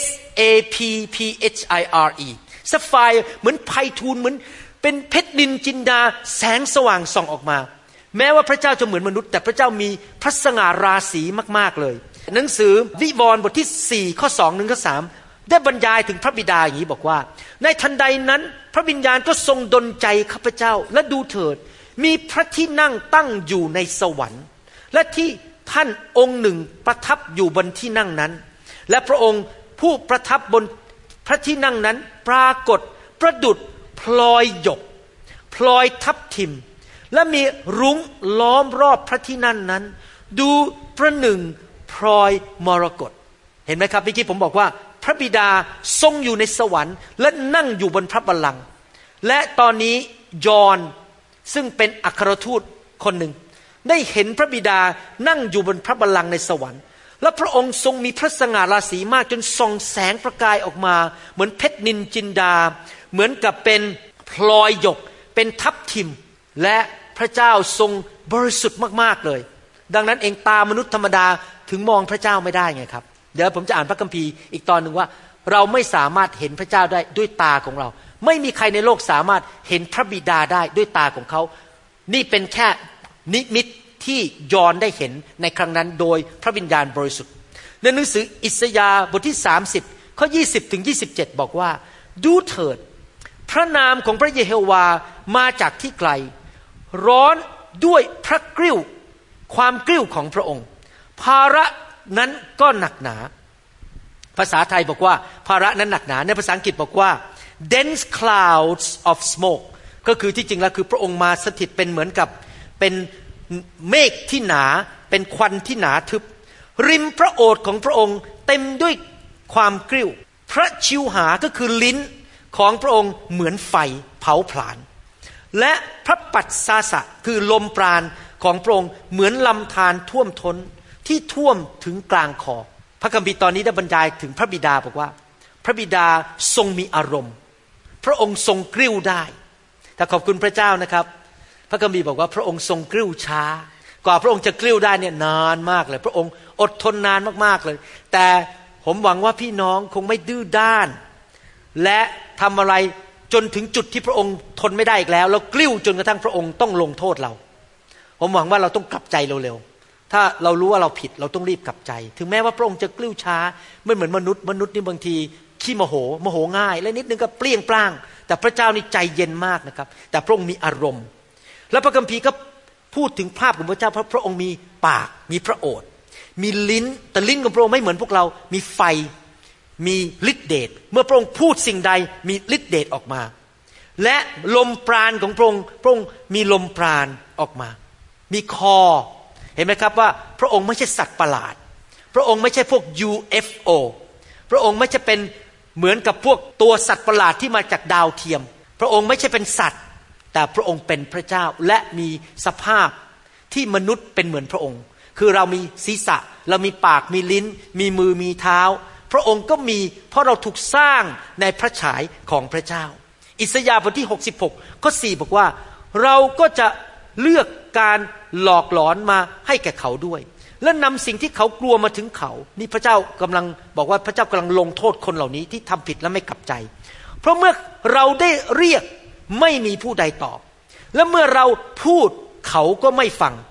SAPPHIRE ซัฟไฟร์เหมือนไพทูลเหมือนเป็นเพชรนินจินดาแสงสว่างส่องออกมาแม้ว่าพระเจ้าจะเหมือนมนุษย์แต่พระเจ้ามีพระสง่าราศีมากๆเลยหนังสือวิวรณ์บทที่4ข้อ2 1 ข้อ 3ได้บรรยายถึงพระบิดาอย่างนี้บอกว่าในทันใดนั้นพระวิญญาณก็ทรงดลใจข้าพเจ้าและดูเถิดมีพระที่นั่งตั้งอยู่ในสวรรค์และที่ท่านองค์หนึ่งประทับอยู่บนที่นั่งนั้นและพระองค์ผู้ประทับบนพระที่นั่งนั้นปรากฏประดุจพลอยหยกพลอยทับทิมและมีรุ้งล้อมรอบพระที่นั่งนั้นดูประหนึ่งพลอยมรกตเห็นไหมครับเมื่อกี้ผมบอกว่าพระบิดาทรงอยู่ในสวรรค์และนั่งอยู่บนพระบัลลังก์และตอนนี้ยอห์นซึ่งเป็นอัครทูตคนหนึ่งได้เห็นพระบิดานั่งอยู่บนพระบัลลังก์ในสวรรค์และพระองค์ทรงมีพระสง่าราศีมากจนส่องแสงประกายออกมาเหมือนเพชรนินจินดาเหมือนกับเป็นพลอยหยกเป็นทับทิมและพระเจ้าทรงบริสุทธิ์มากๆเลยดังนั้นเองตามนุษย์ธรรมดาถึงมองพระเจ้าไม่ได้ไงครับเดี๋ยวผมจะอ่านพระคัมภีร์อีกตอนหนึ่งว่าเราไม่สามารถเห็นพระเจ้าได้ด้วยตาของเราไม่มีใครในโลกสามารถเห็นพระบิดาได้ด้วยตาของเขานี่เป็นแค่นิมิตที่ยอห์นได้เห็นในครั้งนั้นโดยพระวิญญาณบริสุทธิ์ในหนังสืออิสยาห์บทที่30ข้อ20ถึง27บอกว่าดูเถิดพระนามของพระเยโฮวามาจากที่ไกลร้อนด้วยพระกริ้วความกริ้วของพระองค์ภาระนั้นก็หนักหนาภาษาไทยบอกว่าภาระนั้นหนักหนาในภาษาอังกฤษบอกว่า dense clouds of smoke ก็คือที่จริงแล้วคือพระองค์มาสถิตเป็นเหมือนกับเป็นเมฆที่หนาเป็นควันที่หนาทึบริมพระโอษฐ์ของพระองค์เต็มด้วยความกริ้วพระชิวหาก็คือลิ้นของพระองค์เหมือนไฟเผาผลาญและพระปัสสาสะคือลมปราณของพระองค์เหมือนลำธารท่วมท้นที่ท่วมถึงกลางคอพระคัมภีร์ตอนนี้ได้บรรยายถึงพระบิดาบอกว่าพระบิดาทรงมีอารมณ์พระองค์ทรงกริ้วได้แต่ขอบคุณพระเจ้านะครับพระคัมภีร์บอกว่าพระองค์ทรงกริ้วช้ากว่าพระองค์จะกริ้วได้เนี่ยนานมากเลยพระองค์อดทนนานมากๆเลยแต่ผมหวังว่าพี่น้องคงไม่ดื้อด้านและทำอะไรจนถึงจุดที่พระองค์ทนไม่ได้อีกแล้วแล้วกลิ้วจนกระทั่งพระองค์ต้องลงโทษเราผมหวังว่าเราต้องกลับใจเร็วๆถ้าเรารู้ว่าเราผิดเราต้องรีบกลับใจถึงแม้ว่าพระองค์จะกลิ้วช้าไม่เหมือนมนุษย์นี่บางทีขี้โมโหง่ายและนิดนึงก็เปรี้ยงปร้างแต่พระเจ้านี่ใจเย็นมากนะครับแต่พระองค์มีอารมณ์และพระคัมภีร์ก็พูดถึงภาพของพระเจ้าเพราะพระองค์มีปากมีพระโอษฐ์มีลิ้นแต่ลิ้นของพระองค์ไม่เหมือนพวกเรามีไฟมีฤทธิเดชเมื่อพระองค์พูดสิ่งใดมีฤทธิเดชออกมาและลมปราณของพระองค์มีลมปราณออกมามีคอเห็นไหมครับว่าพระองค์ไม่ใช่สัตว์ประหลาดพระองค์ไม่ใช่พวก UFO พระองค์ไม่ใช่เป็นเหมือนกับพวกตัวสัตว์ประหลาดที่มาจากดาวเทียมพระองค์ไม่ใช่เป็นสัตว์แต่พระองค์เป็นพระเจ้าและมีสภาพที่มนุษย์เป็นเหมือนพระองค์คือเรามีศีรษะเรามีปากมีลิ้นมีมือมีเท้าพระองค์ก็มีเพราะเราถูกสร้างในพระฉายของพระเจ้าอิสยาห์บทที่66ข้อ4บอกว่าเราก็จะเลือกการหลอกหลอนมาให้แก่เขาด้วยและนำสิ่งที่เขากลัวมาถึงเขานี่พระเจ้ากำลังบอกว่าพระเจ้ากำลังลงโทษคนเหล่านี้ที่ทำผิดและไม่กลับใจเพราะเมื่อเราได้เรียกไม่มีผู้ใดตอบและเมื่อเราพูดเขาก็ไม่ฟัง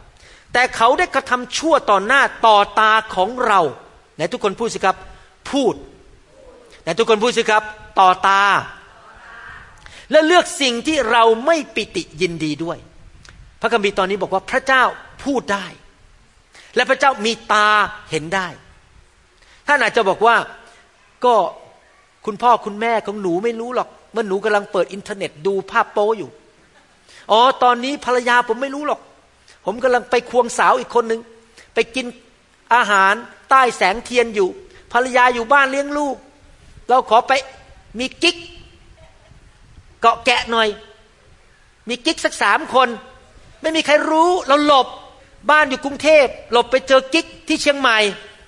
แต่เขาได้กระทำชั่วต่อหน้าต่อตาของเราไหนทุกคนพูดสิครับพูดไหนทุกคนพูดสิครับต่อตาและเลือกสิ่งที่เราไม่ปิติยินดีด้วยพระคัมภีร์ตอนนี้บอกว่าพระเจ้าพูดได้และพระเจ้ามีตาเห็นได้ท่านอาจจะบอกว่าก็คุณพ่อคุณแม่ของหนูไม่รู้หรอกเมื่อหนูกำลังเปิดอินเทอร์เน็ตดูภาพโป๊อยู่อ๋อตอนนี้ภรรยาผมไม่รู้หรอกผมกำลังไปควงสาวอีกคนนึงไปกินอาหารใต้แสงเทียนอยู่ภรรยาอยู่บ้านเลี้ยงลูกเราขอไปมีกิ๊กเกาะแกะหน่อยมีกิ๊กสัก3 คนไม่มีใครรู้เราหลบบ้านอยู่กรุงเทพหลบไปเจอกิ๊กที่เชียงใหม่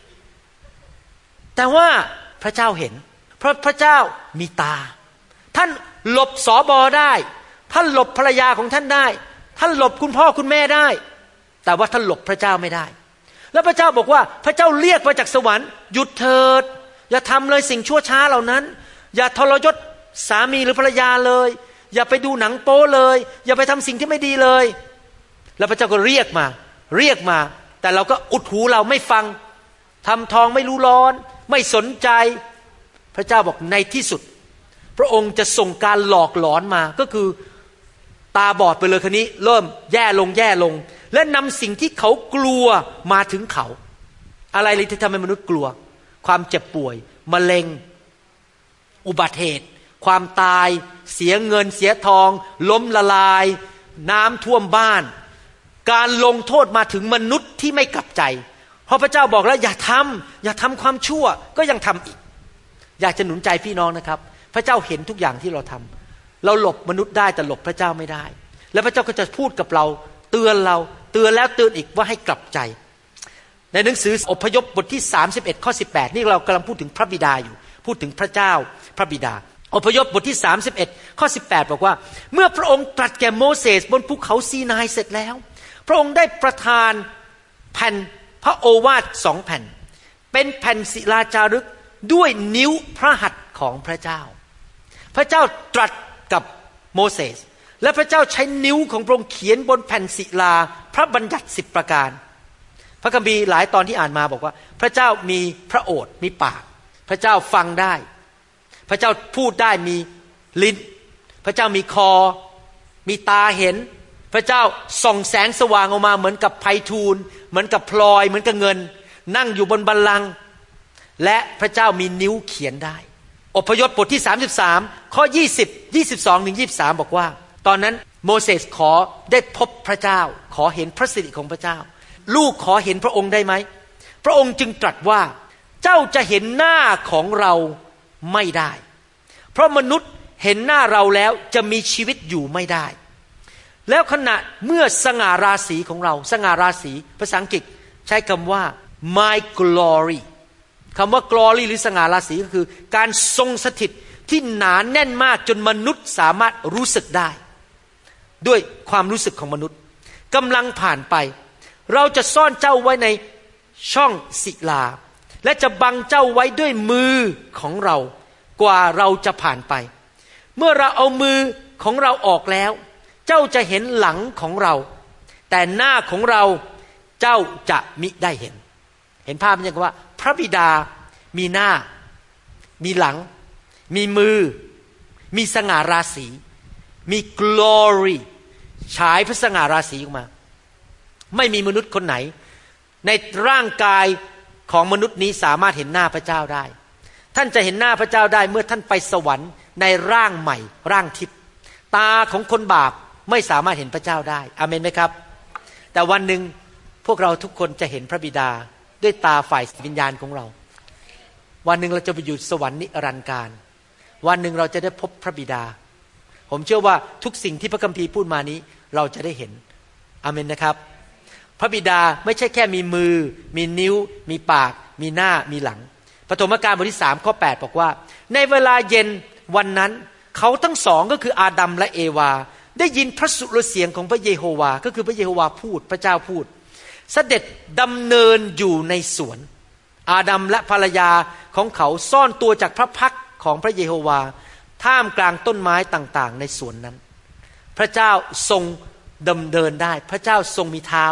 แต่ว่าพระเจ้าเห็นเพราะพระเจ้ามีตาท่านหลบสบได้ท่านหลบภรรยาของท่านได้ท่านหลบคุณพ่อคุณแม่ได้แต่ว่าท่านหลบพระเจ้าไม่ได้แล้วพระเจ้าบอกว่าพระเจ้าเรียกมาจากสวรรค์หยุดเถิดอย่าทำเลยสิ่งชั่วช้าเหล่านั้นอย่าทรยศสามีหรือภรรยาเลยอย่าไปดูหนังโป๊เลยอย่าไปทำสิ่งที่ไม่ดีเลยแล้วพระเจ้าก็เรียกมาแต่เราก็อุดหูเราไม่ฟังทำทองไม่รู้ร้อนไม่สนใจพระเจ้าบอกในที่สุดพระองค์จะส่งการหลอกหลอนมาก็คือตาบอดไปเลยคนนี้เริ่มแย่ลงและนำสิ่งที่เขากลัวมาถึงเขาอะไรเลยที่ทำให้มนุษย์กลัวความเจ็บป่วยมะเร็งอุบัติเหตุความตายเสียเงินเสียทองล้มละลายน้ำท่วมบ้านการลงโทษมาถึงมนุษย์ที่ไม่กลับใจเพราะพระเจ้าบอกแล้วอย่าทำความชั่วก็ยังทำอีกอยากจะหนุนใจพี่น้องนะครับพระเจ้าเห็นทุกอย่างที่เราทำเราหลบมนุษย์ได้แต่หลบพระเจ้าไม่ได้แล้วพระเจ้าก็จะพูดกับเราเตือนแล้วเตือนอีกว่าให้กลับใจในหนังสืออพยพบทที่31ข้อ18นี่เรากำลังพูดถึงพระบิดาอยู่พูดถึงพระเจ้าพระบิดาอพยพบทที่31ข้อ18บอกว่าเมื่อพระองค์ตรัสแก่โมเสสบนภูเขาซีนายเสร็จแล้วพระองค์ได้ประทานแผ่นพระโอวาท2 แผ่นเป็นแผ่นศิลาจารึกด้วยนิ้วพระหัตถ์ของพระเจ้าพระเจ้าตรัสกับโมเสสและพระเจ้าใช้นิ้วของพระองค์เขียนบนแผ่นศิลาพระบัญญัติ10 ประการพระคัมภีร์หลายตอนที่อ่านมาบอกว่าพระเจ้ามีพระโอษฐ์มีปากพระเจ้าฟังได้พระเจ้าพูดได้มีลิ้นพระเจ้ามีคอมีตาเห็นพระเจ้าส่องแสงสว่างออกมาเหมือนกับไพฑูรย์เหมือนกับพลอยเหมือนกับเงินนั่งอยู่บนบัลลังก์และพระเจ้ามีนิ้วเขียนได้อพยพบทที่33ข้อ20 22ถึง23บอกว่าตอนนั้นโมเสสขอได้พบพระเจ้าขอเห็นพระสิริของพระเจ้าลูกขอเห็นพระองค์ได้ไหมพระองค์จึงตรัสว่าเจ้าจะเห็นหน้าของเราไม่ได้เพราะมนุษย์เห็นหน้าเราแล้วจะมีชีวิตอยู่ไม่ได้แล้วขณะเมื่อสง่าราศีของเราสง่าราศีภาษาอังกฤษใช้คำว่า my glory คำว่า glory หรือสง่าราศีก็คือการทรงสถิตที่หนาแน่นมากจนมนุษย์สามารถรู้สึกได้ด้วยความรู้สึกของมนุษย์กำลังผ่านไปเราจะซ่อนเจ้าไว้ในช่องศิลาและจะบังเจ้าไว้ด้วยมือของเรากว่าเราจะผ่านไปเมื่อเราเอามือของเราออกแล้วเจ้าจะเห็นหลังของเราแต่หน้าของเราเจ้าจะมิได้เห็นเห็นภาพอย่างว่าพระบิดามีหน้ามีหลังมีมือมีสง่าราศีมี glory ฉายพระสง่าราศีออกมาไม่มีมนุษย์คนไหนในร่างกายของมนุษย์นี้สามารถเห็นหน้าพระเจ้าได้ท่านจะเห็นหน้าพระเจ้าได้เมื่อท่านไปสวรรค์ในร่างใหม่ร่างทิพย์ตาของคนบาปไม่สามารถเห็นพระเจ้าได้อาเมนไหมครับแต่วันหนึ่งพวกเราทุกคนจะเห็นพระบิดาด้วยตาฝ่ายวิญญาณของเราวันหนึ่งเราจะไปอยู่สวรรค์นิรันดร์การวันหนึ่งเราจะได้พบพระบิดาผมเชื่อว่าทุกสิ่งที่พระคัมภีร์พูดมานี้เราจะได้เห็นอาเมนนะครับพระบิดาไม่ใช่แค่มีมือมีนิ้วมีปากมีหน้ามีหลังปฐมกาลบทที่3ข้อ8บอกว่าในเวลาเย็นวันนั้นเขาทั้งสองก็คืออาดัมและเอวาได้ยินพระสุรเสียงของพระเยโฮวาก็คือพระเยโฮวาพูดพระเจ้าพูดเสด็จดำเนินอยู่ในสวนอาดัมและภรรยาของเขาซ่อนตัวจากพระพักของพระเยโฮวาท่ามกลางต้นไม้ต่างๆในสวนนั้นพระเจ้าทรงดำเนินได้พระเจ้าทรงมีเท้า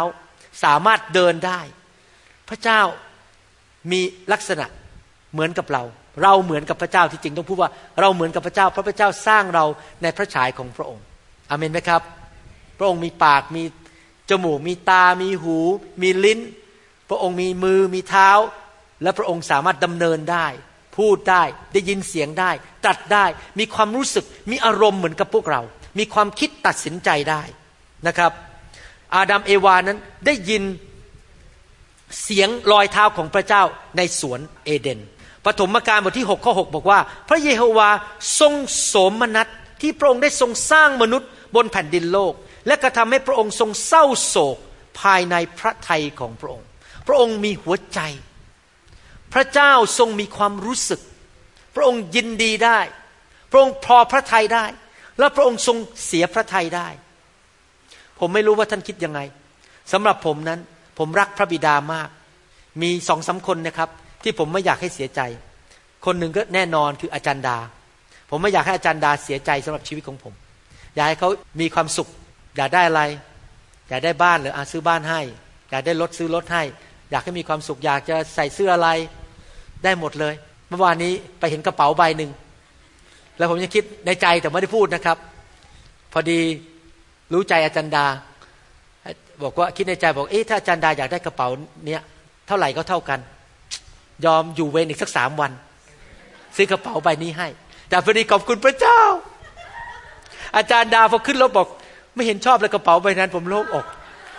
สามารถเดินได้พระเจ้ามีลักษณะเหมือนกับเราเหมือนกับพระเจ้าที่จริงต้องพูดว่าเราเหมือนกับพระเจ้าเพราะพระเจ้าสร้างเราในพระฉายของพระองค์อาเมนไหมครับพระองค์มีปากมีจมูกมีตามีหูมีลิ้นพระองค์มีมือมีเท้าและพระองค์สามารถดำเนินได้พูดได้ยินเสียงได้ตรัสได้มีความรู้สึกมีอารมณ์เหมือนกับพวกเรามีความคิดตัดสินใจได้นะครับอาดัมเอวานั้นได้ยินเสียงรอยเท้าของพระเจ้าในสวนเอเดนปฐมกาลบทที่6ข้อ6บอกว่าพระเยโฮวาทรงโสมนัสที่พระองค์ได้ทรงสร้างมนุษย์บนแผ่นดินโลกและกระทำให้พระองค์ทรงเศร้าโศกภายในพระทัยของพระองค์พระองค์มีหัวใจพระเจ้าทรงมีความรู้สึกพระองค์ยินดีได้พระองค์พอพระทัยได้และพระองค์ทรงเสียพระทัยได้ผมไม่รู้ว่าท่านคิดยังไงสำหรับผมนั้นผมรักพระบิดามากมี 2-3 คนนะครับที่ผมไม่อยากให้เสียใจคนหนึ่งก็แน่นอนคืออาจารย์ดาผมไม่อยากให้อาจารย์ดาเสียใจสำหรับชีวิตของผมอยากให้เขามีความสุขอยากได้อะไรอยากได้บ้านหรือซื้อบ้านให้อยากได้รถซื้อรถให้อยากให้มีความสุขอยากจะใส่เสื้ออะไรได้หมดเลยเมื่อวานนี้ไปเห็นกระเป๋าใบหนึ่งแล้วผมยังคิดในใจแต่ไม่ได้พูดนะครับพอดีรู้ใจอาจารย์ดาบอกว่าคิดในใจบอกถ้าอาจารย์ดาอยากได้กระเป๋าเนี้ยเท่าไหร่ก็เท่ากันยอมอยู่เวรอีกสัก3 วันซื้อกระเป๋าใบนี้ให้แต่พอดีขอบคุณพระเจ้าอาจารย์ดาพอขึ้นรถบอกไม่เห็นชอบเลยกระเป๋าใบนั้นผมโล่งอก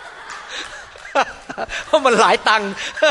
เพราะมันหลายตังค์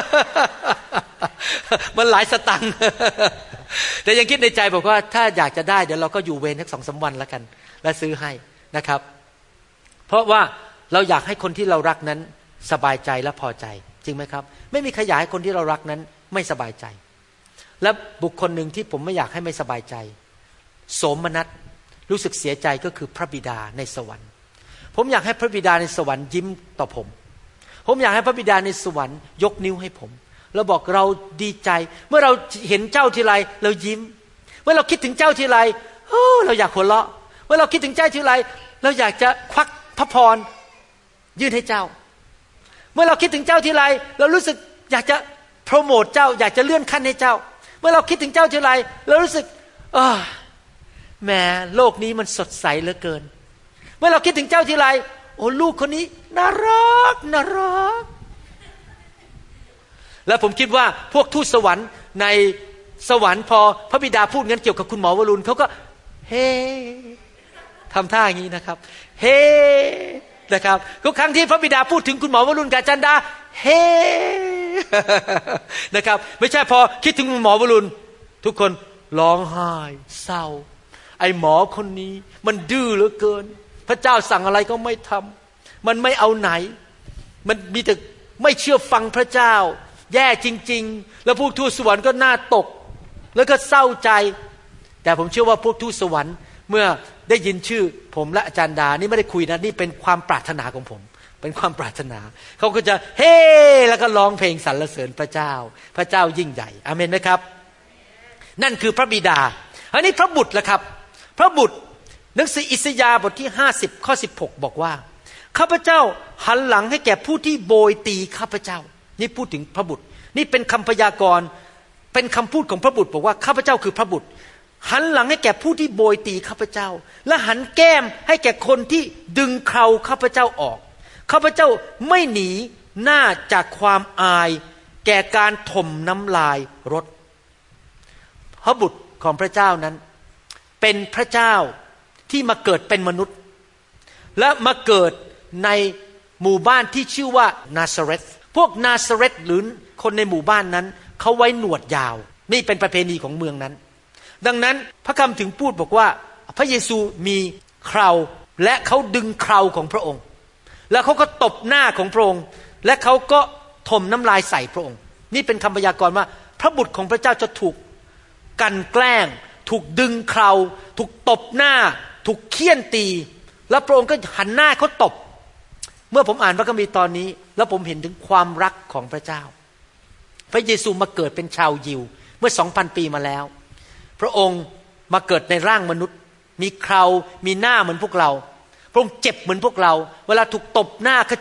มันหลายสตังค์แต่ยังคิดในใจบอกว่าถ้าอยากจะได้เดี๋ยวเราก็อยู่เวรสัก2-3 วันแล้วกันแล้วซื้อให้นะครับเพราะว่าเราอยากให้คนที่เรารักนั้นสบายใจและพอใจจริงไหมครับไม่มีใครอยากให้คนที่เรารักนั้นไม่สบายใจและบุคคลหนึ่งที่ผมไม่อยากให้ไม่สบายใจโสมนัสรู้สึกเสียใจก็คือพระบิดาในสวรรค์ผมอยากให้พระบิดาในสวรรค์ยิ้มต่อผมอยากให้พระบิดาในสวรรค์ยกนิ้วให้ผมแล้วบอกเราดีใจเมื่อเราเห็นเจ้าทีไรเรายิ้มเมื่อเราคิดถึงเจ้าทีไรเราอยากหัวเราะเมื่อเราคิดถึงเจ้าทีไรเราอยากจะควักพระพรยื่นให้เจ้าเมื่อเราคิดถึงเจ้าทีไรเรารู้สึกอยากจะโปรโมทเจ้าอยากจะเลื่อนขั้นให้เจ้าเมื่อเราคิดถึงเจ้าทีไรเรารู้สึกแหมโลกนี้มันสดใสเหลือเกินเมื่อเราคิดถึงเจ้าทีไรโอ้ลูกคนนี้น่ารักแล้วผมคิดว่าพวกทูตสวรรค์ในสวรรค์พอพระบิดาพูดงั้นเกี่ยวกับคุณหมอวรุณเขาก็เฮ้ทำท่าอย่างนี้นะครับเฮ้นะครับทุกครั้งที่พระบิดาพูดถึงคุณหมอวรุณกับอาจารย์ดาเฮ้นะครับไม่ใช่พอคิดถึงคุณหมอวรุณทุกคนร้องไห้เศร้าไอ้หมอคนนี้มันดื้อเหลือเกินพระเจ้าสั่งอะไรก็ไม่ทำมันไม่เอาไหนมันมีแต่ไม่เชื่อฟังพระเจ้าแย่จริงๆแล้วพวกทูตสวรรค์ก็น่าตกแล้วก็เศร้าใจแต่ผมเชื่อว่าพวกทูตสวรรค์เมื่อได้ยินชื่อผมและอาจารย์ดานี่ไม่ได้คุยนะนี่เป็นความปรารถนาของผมเป็นความปรารถนาเขาก็จะเฮ้แล้วก็ร้องเพลงสรรเสริญพระเจ้าพระเจ้ายิ่งใหญ่อาเมนไหมครับนั่นคือพระบิดาอันนี้พระบุตรล่ะครับพระบุตรหนังสืออิสยาห์บทที่50ข้อ16บอกว่าข้าพเจ้าหันหลังให้แก่ผู้ที่โบยตีข้าพเจ้านี่พูดถึงพระบุตรนี่เป็นคำพยากรณ์เป็นคำพูดของพระบุตรบอกว่าข้าพเจ้าคือพระบุตรหันหลังให้แก่ผู้ที่โบยตีข้าพเจ้าและหันแก้มให้แก่คนที่ดึงเคราข้าพเจ้าออกข้าพเจ้าไม่หนีหน้าจากความอายแก่การถมน้ำลายรถพระบุตรของพระเจ้านั้นเป็นพระเจ้าที่มาเกิดเป็นมนุษย์และมาเกิดในหมู่บ้านที่ชื่อว่านาซาเรตพวกนาซาเรตหรือคนในหมู่บ้านนั้นเขาไว้หนวดยาวนี่เป็นประเพณีของเมืองนั้นดังนั้นพระคำถึงพูดบอกว่าพระเยซูมีเคราและเขาดึงเคราของพระองค์แล้วเขาก็ตบหน้าของพระองค์และเขาก็ถมน้ำลายใส่พระองค์นี่เป็นคำพยากรณ์ว่าพระบุตรของพระเจ้าจะถูกกันแกล้งถูกดึงเคราถูกตบหน้าถูกเฆี่ยนตีแล้วพระองค์ก็หันหน้าเขาตบเมื่อผมอ่านพระคัมภีร์ตอนนี้แล้วผมเห็นถึงความรักของพระเจ้าพระเยซูมาเกิดเป็นชาวยิวเมื่อ 2,000 ปีมาแล้วพระองค์มาเกิดในร่างมนุษย์มีเครามีหน้าเหมือนพวกเราพระองค์เจ็บเหมือนพวกเราเวลาถูกตบหน้าก็เจ็บ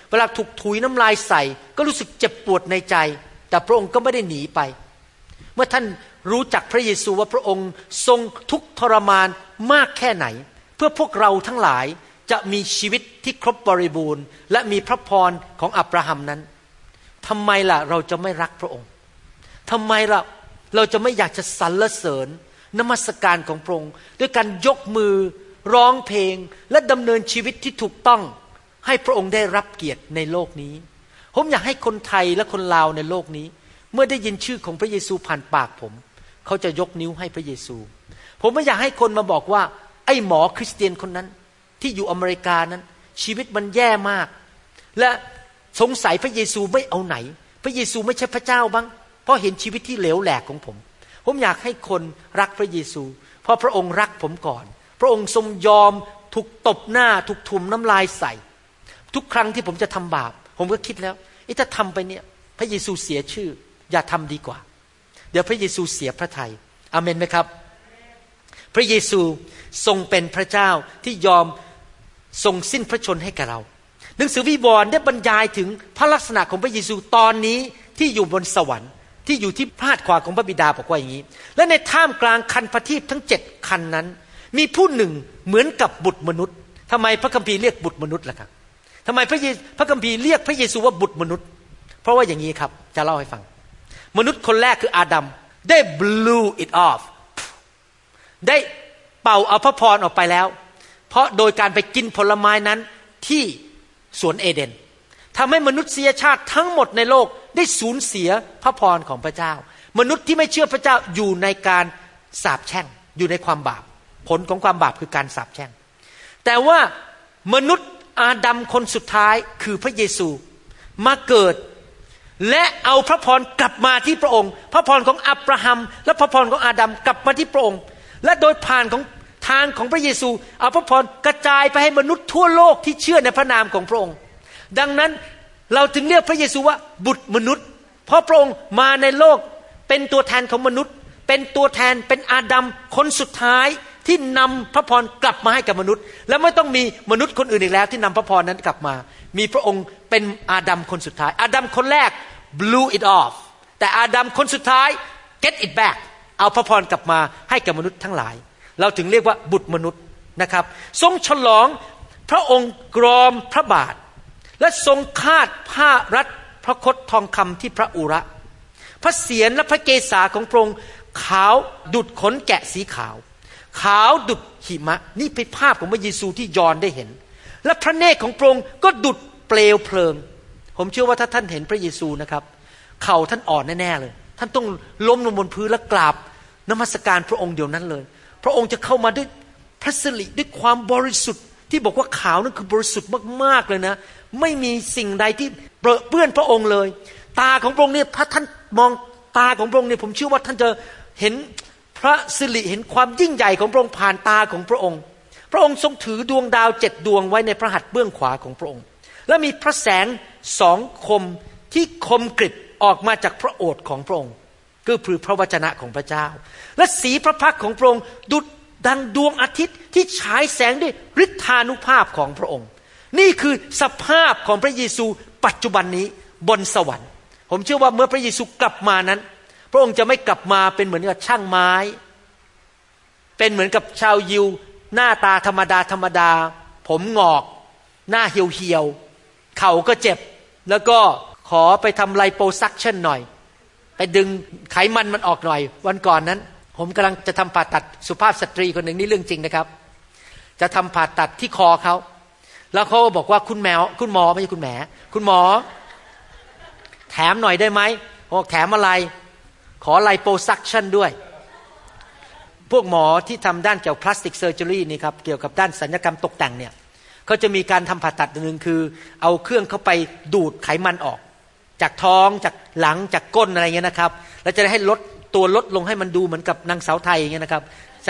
เวลาถูกถุยน้ำลายใส่ก็รู้สึกเจ็บปวดในใจแต่พระองค์ก็ไม่ได้หนีไปเมื่อท่านรู้จักพระเยซูว่าพระองค์ทรงทุกข์ทรมานมากแค่ไหนเพื่อพวกเราทั้งหลายจะมีชีวิตที่ครบบริบูรณ์และมีพระพรของอับราฮัมนั้นทำไมล่ะเราจะไม่รักพระองค์ทำไมล่ะเราจะไม่อยากจะสรรเสริญนมัสการของพระองค์ด้วยการยกมือร้องเพลงและดำเนินชีวิตที่ถูกต้องให้พระองค์ได้รับเกียรติในโลกนี้ผมอยากให้คนไทยและคนลาวในโลกนี้เมื่อได้ยินชื่อของพระเยซูผ่านปากผมเขาจะยกนิ้วให้พระเยซูผมไม่อยากให้คนมาบอกว่าไอ้หมอคริสเตียนคนนั้นที่อยู่อเมริกานั้นชีวิตมันแย่มากและสงสัยพระเยซูไม่เอาไหนพระเยซูไม่ใช่พระเจ้าบ้างเพราะเห็นชีวิตที่เหลวแหลกของผมอยากให้คนรักพระเยซูเพราะพระองค์รักผมก่อนพระองค์ทรงยอมถูกตบหน้าถูกทุ่มน้ำลายใส่ทุกครั้งที่ผมจะทำบาปผมก็คิดแล้วถ้าทำไปเนี่ยพระเยซูเสียชื่ออย่าทำดีกว่าเดี๋ยวพระเยซูเสียพระทัยอาเมนไหมครับพระเยซูทรงเป็นพระเจ้าที่ยอมทรงสิ้นพระชนให้แก่เราหนังสือวิวรณ์ได้บรรยายถึงพระลักษณะของพระเยซูตอนนี้ที่อยู่บนสวรรค์ที่อยู่ที่พาดขวาของพระบิดาบอกว่าอย่างนี้และในท่ามกลางคันพระทีปทั้ง7คันนั้นมีผู้หนึ่งเหมือนกับบุตรมนุษย์ทำไมพระคัมภีร์เรียกบุตรมนุษย์ล่ะครับทำไมพระคัมภีร์เรียกพระเยซูว่าบุตรมนุษย์เพราะว่าอย่างนี้ครับจะเล่าให้ฟังมนุษย์คนแรกคืออาดัมได้ blew it off ได้เป่าเอาพระพรออกไปแล้วเพราะโดยการไปกินผลไม้นั้นที่สวนเอเดนทำให้มนุษยชาติทั้งหมดในโลกได้สูญเสียพระพรของพระเจ้ามนุษย์ที่ไม่เชื่อพระเจ้าอยู่ในการสาปแช่งอยู่ในความบาปผลของความบาปคือการสาปแช่งแต่ว่ามนุษย์อาดัมคนสุดท้ายคือพระเยซูมาเกิดและเอาพระพรกลับมาที่พระองค์พระพรของอับราฮัมและพระพรของอาดัมกลับมาที่พระองค์และโดยผ่านของทางของพระเยซูเอาพระพรกระจายไปให้มนุษย์ทั่วโลกที่เชื่อในพระนามของพระองค์ดังนั้นเราจึงเรียกพระเยซูว่าบุตรมนุษย์เพราะพระองค์มาในโลกเป็นตัวแทนของมนุษย์เป็นตัวแทนเป็นอาดัมคนสุดท้ายที่นำพระพรกลับมาให้กับมนุษย์และไม่ต้องมีมนุษย์คนอื่นอีกแล้วที่นำพระพรนั้นกลับมามีพระองค์เป็นอาดัมคนสุดท้ายอาดัมคนแรก blew it off แต่อาดัมคนสุดท้าย get it back เอาพระพรกลับมาให้กับมนุษย์ทั้งหลายเราถึงเรียกว่าบุตรมนุษย์นะครับทรงฉลองพระองค์กรอมพระบาทและทรงคาดผ้ารัดพระคดทองคำที่พระอุระพระเศียรและพระเกศาของพระองค์ขาวดุจขนแกะสีขาวขาวดุจหิมะนี่เป็นภาพของพระเยซูที่ยอห์นได้เห็นและพระเนตรของพระองค์ก็ดุจเปลวเพลิงผมเชื่อว่าถ้าท่านเห็นพระเยซูนะครับเข่าท่านอ่อนแน่ๆเลยท่านต้องล้มลงบนพื้นและกราบนมัสการพระองค์เดียวนั้นเลยพระองค์จะเข้ามาด้วยพระสิริด้วยความบริสุทธิ์ที่บอกว่าขาวนั่นคือบริสุทธิ์มากๆเลยนะไม่มีสิ่งใดที่เปื้อนพระองค์เลยตาของพระองค์เนี่ยถ้าท่านมองตาของพระองค์เนี่ยผมเชื่อว่าท่านจะเห็นพระสิริเห็นความยิ่งใหญ่ของพระองค์ผ่านตาของพระองค์พระองค์ทรงถือดวงดาว7ดวงไว้ในพระหัตถ์เบื้องขวาของพระองค์และมีพระแสง2คมที่คมกริบออกมาจากพระโอษฐ์ของพระองค์ก็คือพระวจนะของพระเจ้าและสีพระพักตร์ของพระองค์ดุจดังดวงอาทิตย์ที่ฉายแสงด้วยฤทธานุภาพของพระองค์นี่คือสภาพของพระเยซูปัจจุบันนี้บนสวรรค์ผมเชื่อว่าเมื่อพระเยซูกลับมานั้นพระองค์จะไม่กลับมาเป็นเหมือนกับช่างไม้เป็นเหมือนกับชาวยิวหน้าตาธรรมดาธรรมดาผมงอกหน้าเหี่ยวๆเข่าก็เจ็บแล้วก็ขอไปทำไลโปซักชั่นหน่อยไปดึงไขมันมันออกหน่อยวันก่อนนั้นผมกำลังจะทำผ่าตัดสุภาพสตรีคนหนึ่งนี่เรื่องจริงนะครับจะทำผ่าตัดที่คอเขาแล้วเขาบอกว่าคุณหมอไม่ใช่คุณหมอแถมหน่อยได้ไหมบอกแถมอะไรขอไลโปซักชั่นด้วยพวกหมอที่ทำด้านเกี่ยวกับพลาสติกเซอร์เจอรี่นี่ครับเกี่ยวกับด้านศัลยกรรมตกแต่งเนี่ยเขาจะมีการทำผ่าตัดนึงคือเอาเครื่องเข้าไปดูดไขมันออกจากท้องจากหลังจากก้นอะไรเงี้ยนะครับแล้วจะได้ให้ลดลงให้มันดูเหมือนกับนางสาวไทยอย่างเงี้ยนะครับ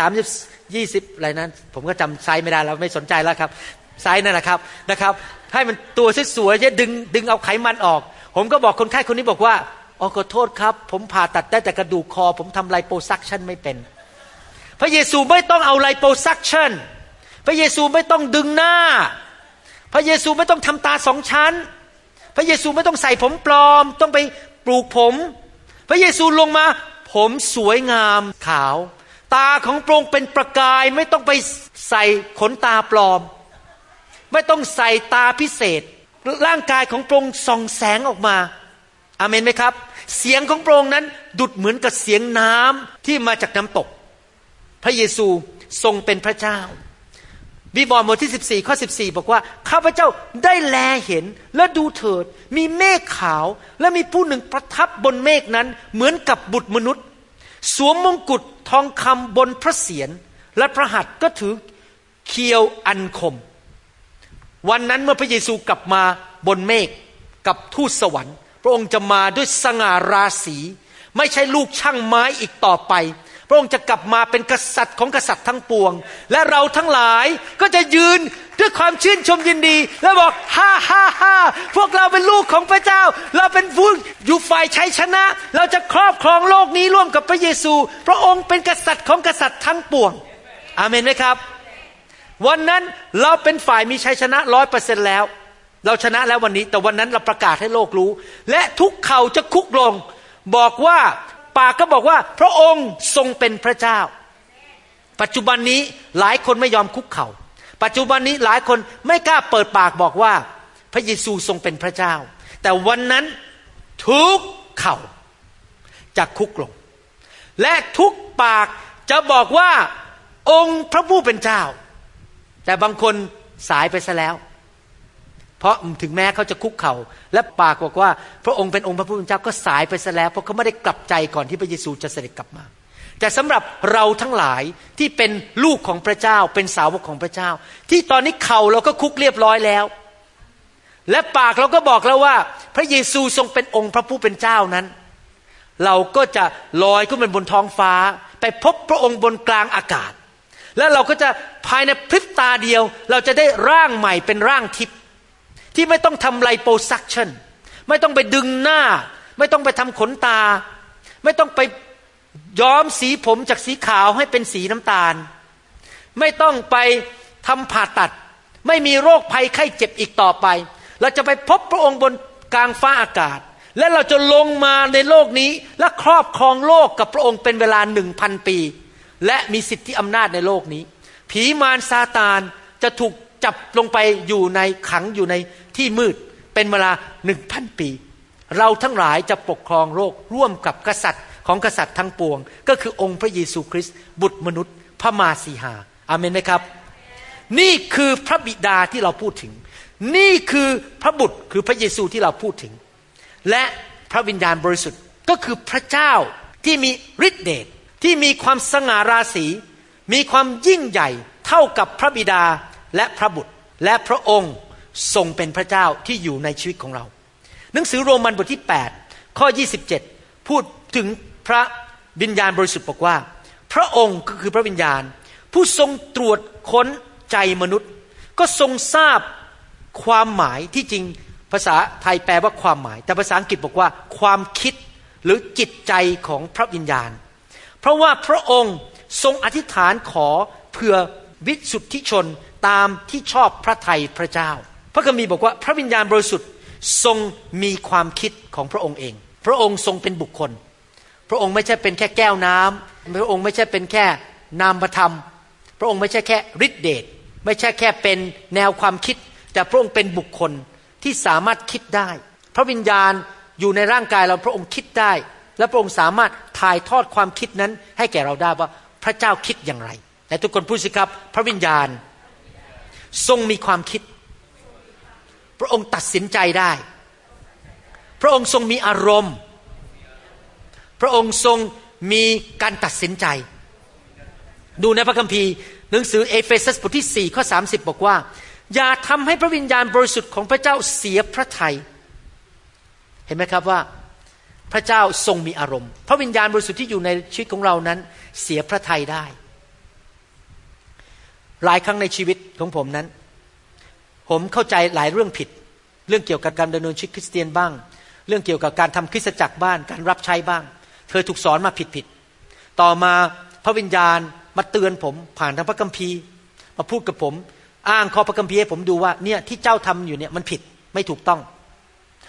30 20อะไรนั้นผมก็จำไซส์ไม่ได้แล้วไม่สนใจแล้วครับไซส์นั่นแหละครับให้มันตัวสวยๆจะดึงเอาไขมันออกผมก็บอกคนไข้คนนี้บอกว่าขอโทษครับผมผ่าตัดได้แต่กระดูกคอผมทำไลโปซักชั่นไม่เป็นพระเยซูไม่ต้องเอาไลโปซักชั่นพระเยซูไม่ต้องดึงหน้าพระเยซูไม่ต้องทำตา2ชั้นพระเยซูไม่ต้องใส่ผมปลอมต้องไปปลูกผมพระเยซูลงมาผมสวยงามขาวตาของพระองค์เป็นประกายไม่ต้องไปใส่ขนตาปลอมไม่ต้องใส่ตาพิเศษร่างกายของพระองค์ส่องแสงออกมาอาเมนไหมครับเสียงของพระองค์นั้นดุจเหมือนกับเสียงน้ำที่มาจากน้ำตกพระเยซูทรงเป็นพระเจ้าวิวรณ์บทที่14ข้อ14บอกว่าข้าพเจ้าได้แลเห็นและดูเถิดมีเมฆขาวและมีผู้หนึ่งประทับบนเมฆนั้นเหมือนกับบุตรมนุษย์สวมมงกุฎทองคำบนพระเศียรและพระหัตถ์ก็ถือเคียวอันคมวันนั้นเมื่อพระเยซูกลับมาบนเมฆกับทูตสวรรค์พระองค์จะมาด้วยสง่าราศีไม่ใช่ลูกช่างไม้อีกต่อไปพระองค์จะกลับมาเป็นกษัตริย์ของกษัตริย์ทั้งปวงและเราทั้งหลายก็จะยืนด้วยความชื่นชมยินดีและบอกฮ่าฮ่าฮ่าพวกเราเป็นลูกของพระเจ้าเราเป็นผู้อยู่ฝ่ายชัยชนะเราจะครอบครองโลกนี้ร่วมกับพระเยซูพระองค์เป็นกษัตริย์ของกษัตริย์ทั้งปวงอาเมนไหมครับวันนั้นเราเป็นฝ่ายมีชัยชนะ 100% แล้วเราชนะแล้ววันนี้แต่วันนั้นเราประกาศให้โลกรู้และทุกเข่าจะคุกลงบอกว่าปากก็บอกว่าพระองค์ทรงเป็นพระเจ้าปัจจุบันนี้หลายคนไม่ยอมคุกเข่าปัจจุบันนี้หลายคนไม่กล้าเปิดปากบอกว่าพระเยซูทรงเป็นพระเจ้าแต่วันนั้นทุกเข่าจะคุกลงและทุกปากจะบอกว่าองค์พระผู้เป็นเจ้าแต่บางคนสายไปซะแล้วเพราะถึงแม้เขาจะคุกเข่าและปากบอกว่าพระองค์เป็นองค์พระผู้เป็นเจ้าก็สายไปซะแล้วเพราะเขาไม่ได้กลับใจก่อนที่พระเยซูจะเสด็จกลับมาแต่สำหรับเราทั้งหลายที่เป็นลูกของพระเจ้าเป็นสาวกของพระเจ้าที่ตอนนี้เข่าเราก็คุกเรียบร้อยแล้วและปากเราก็บอกแล้วว่าพระเยซูทรงเป็นองค์พระผู้เป็นเจ้านั้นเราก็จะลอยขึ้นไปบนท้องฟ้าไปพบพระองค์บนกลางอากาศแล้วเราก็จะภายในพริบตาเดียวเราจะได้ร่างใหม่เป็นร่างทิพย์ที่ไม่ต้องทำไลโปซักชันไม่ต้องไปดึงหน้าไม่ต้องไปทำขนตาไม่ต้องไปย้อมสีผมจากสีขาวให้เป็นสีน้ำตาลไม่ต้องไปทำผ่าตัดไม่มีโรคภัยไข้เจ็บอีกต่อไปเราจะไปพบพระองค์บนกลางฟ้าอากาศและเราจะลงมาในโลกนี้และครอบครองโลกกับพระองค์เป็นเวลา 1,000 ปีและมีสิทธิอำนาจในโลกนี้ผีมารซาตานจะถูกจับลงไปอยู่ในขังอยู่ในที่มืดเป็นเวลา 1,000 ปีเราทั้งหลายจะปกครองโลกร่วมกับกษัตริย์ของกษัตริย์ทั้งปวงก็คือองค์พระเยซูคริสต์บุตรมนุษย์พระมาสีหาอาเมนไหมครับนี่คือพระบิดาที่เราพูดถึงนี่คือพระบุตรคือพระเยซูที่เราพูดถึงและพระวิญญาณบริสุทธิ์ก็คือพระเจ้าที่มีฤทธิเดชที่มีความสง่าราศีมีความยิ่งใหญ่เท่ากับพระบิดาและพระบุตรและพระองค์ทรงเป็นพระเจ้าที่อยู่ในชีวิตของเราหนังสือโรมันบทที่8ข้อ27พูดถึงพระวิญญาณบริสุทธิ์บอกว่าพระองค์ก็คือพระวิญญาณผู้ทรงตรวจค้นใจมนุษย์ก็ทรงทราบความหมายที่จริงภาษาไทยแปลว่าความหมายแต่ภาษาอังกฤษบอกว่าความคิดหรือจิตใจของพระวิญญาณเพราะว่าพระองค์ทรงอธิษฐานขอเพื่อวิสุทธิชนตามที่ชอบพระทัยพระเจ้าพระคัมภีร์บอกว่าพระวิญญาณบริสุทธิ์ทรงมีความคิดของพระองค์เองพระองค์ทรงเป็นบุคคลพระองค์ไม่ใช่เป็นแค่แก้วน้ำพระองค์ไม่ใช่เป็นแค่นามธรรมพระองค์ไม่ใช่แค่ฤทธิเดชไม่ใช่แค่เป็นแนวความคิดแต่พระองค์เป็นบุคคลที่สามารถคิดได้พระวิญญาณอยู่ในร่างกายเราพระองค์คิดได้และพระองค์สามารถถ่ายทอดความคิดนั้นให้แก่เราได้ว่าพระเจ้าคิดอย่างไรแต่ทุกคนพูดสิครับพระวิญญาณทรงมีความคิดพระองค์ตัดสินใจได้พระองค์ทรงมีอารมณ์พระองค์ทรงมีการตัดสินใจดูในพระคัมภีร์หนังสือเอเฟซัสบทที่4ข้อ30บอกว่าอย่าทำให้พระวิญญาณบริสุทธิ์ของพระเจ้าเสียพระทัยเห็นไหมครับว่าพระเจ้าทรงมีอารมณ์พระวิญญาณบริสุทธิ์ที่อยู่ในชีวิตของเรานั้นเสียพระทัยได้หลายครั้งในชีวิตของผมนั้นผมเข้าใจหลายเรื่องผิดเรื่องเกี่ยวกับการดำเนินชีวิตคริสเตียนบ้างเรื่องเกี่ยวกับการทำคริสตจักรบ้างการรับใช้บ้างเคยถูกสอนมาผิดต่อมาพระวิญญาณมาเตือนผมผ่านทางพระคัมภีร์มาพูดกับผมอ้างข้อพระคัมภีร์ให้ผมดูว่าเนี่ยที่เจ้าทำอยู่เนี่ยมันผิดไม่ถูกต้อง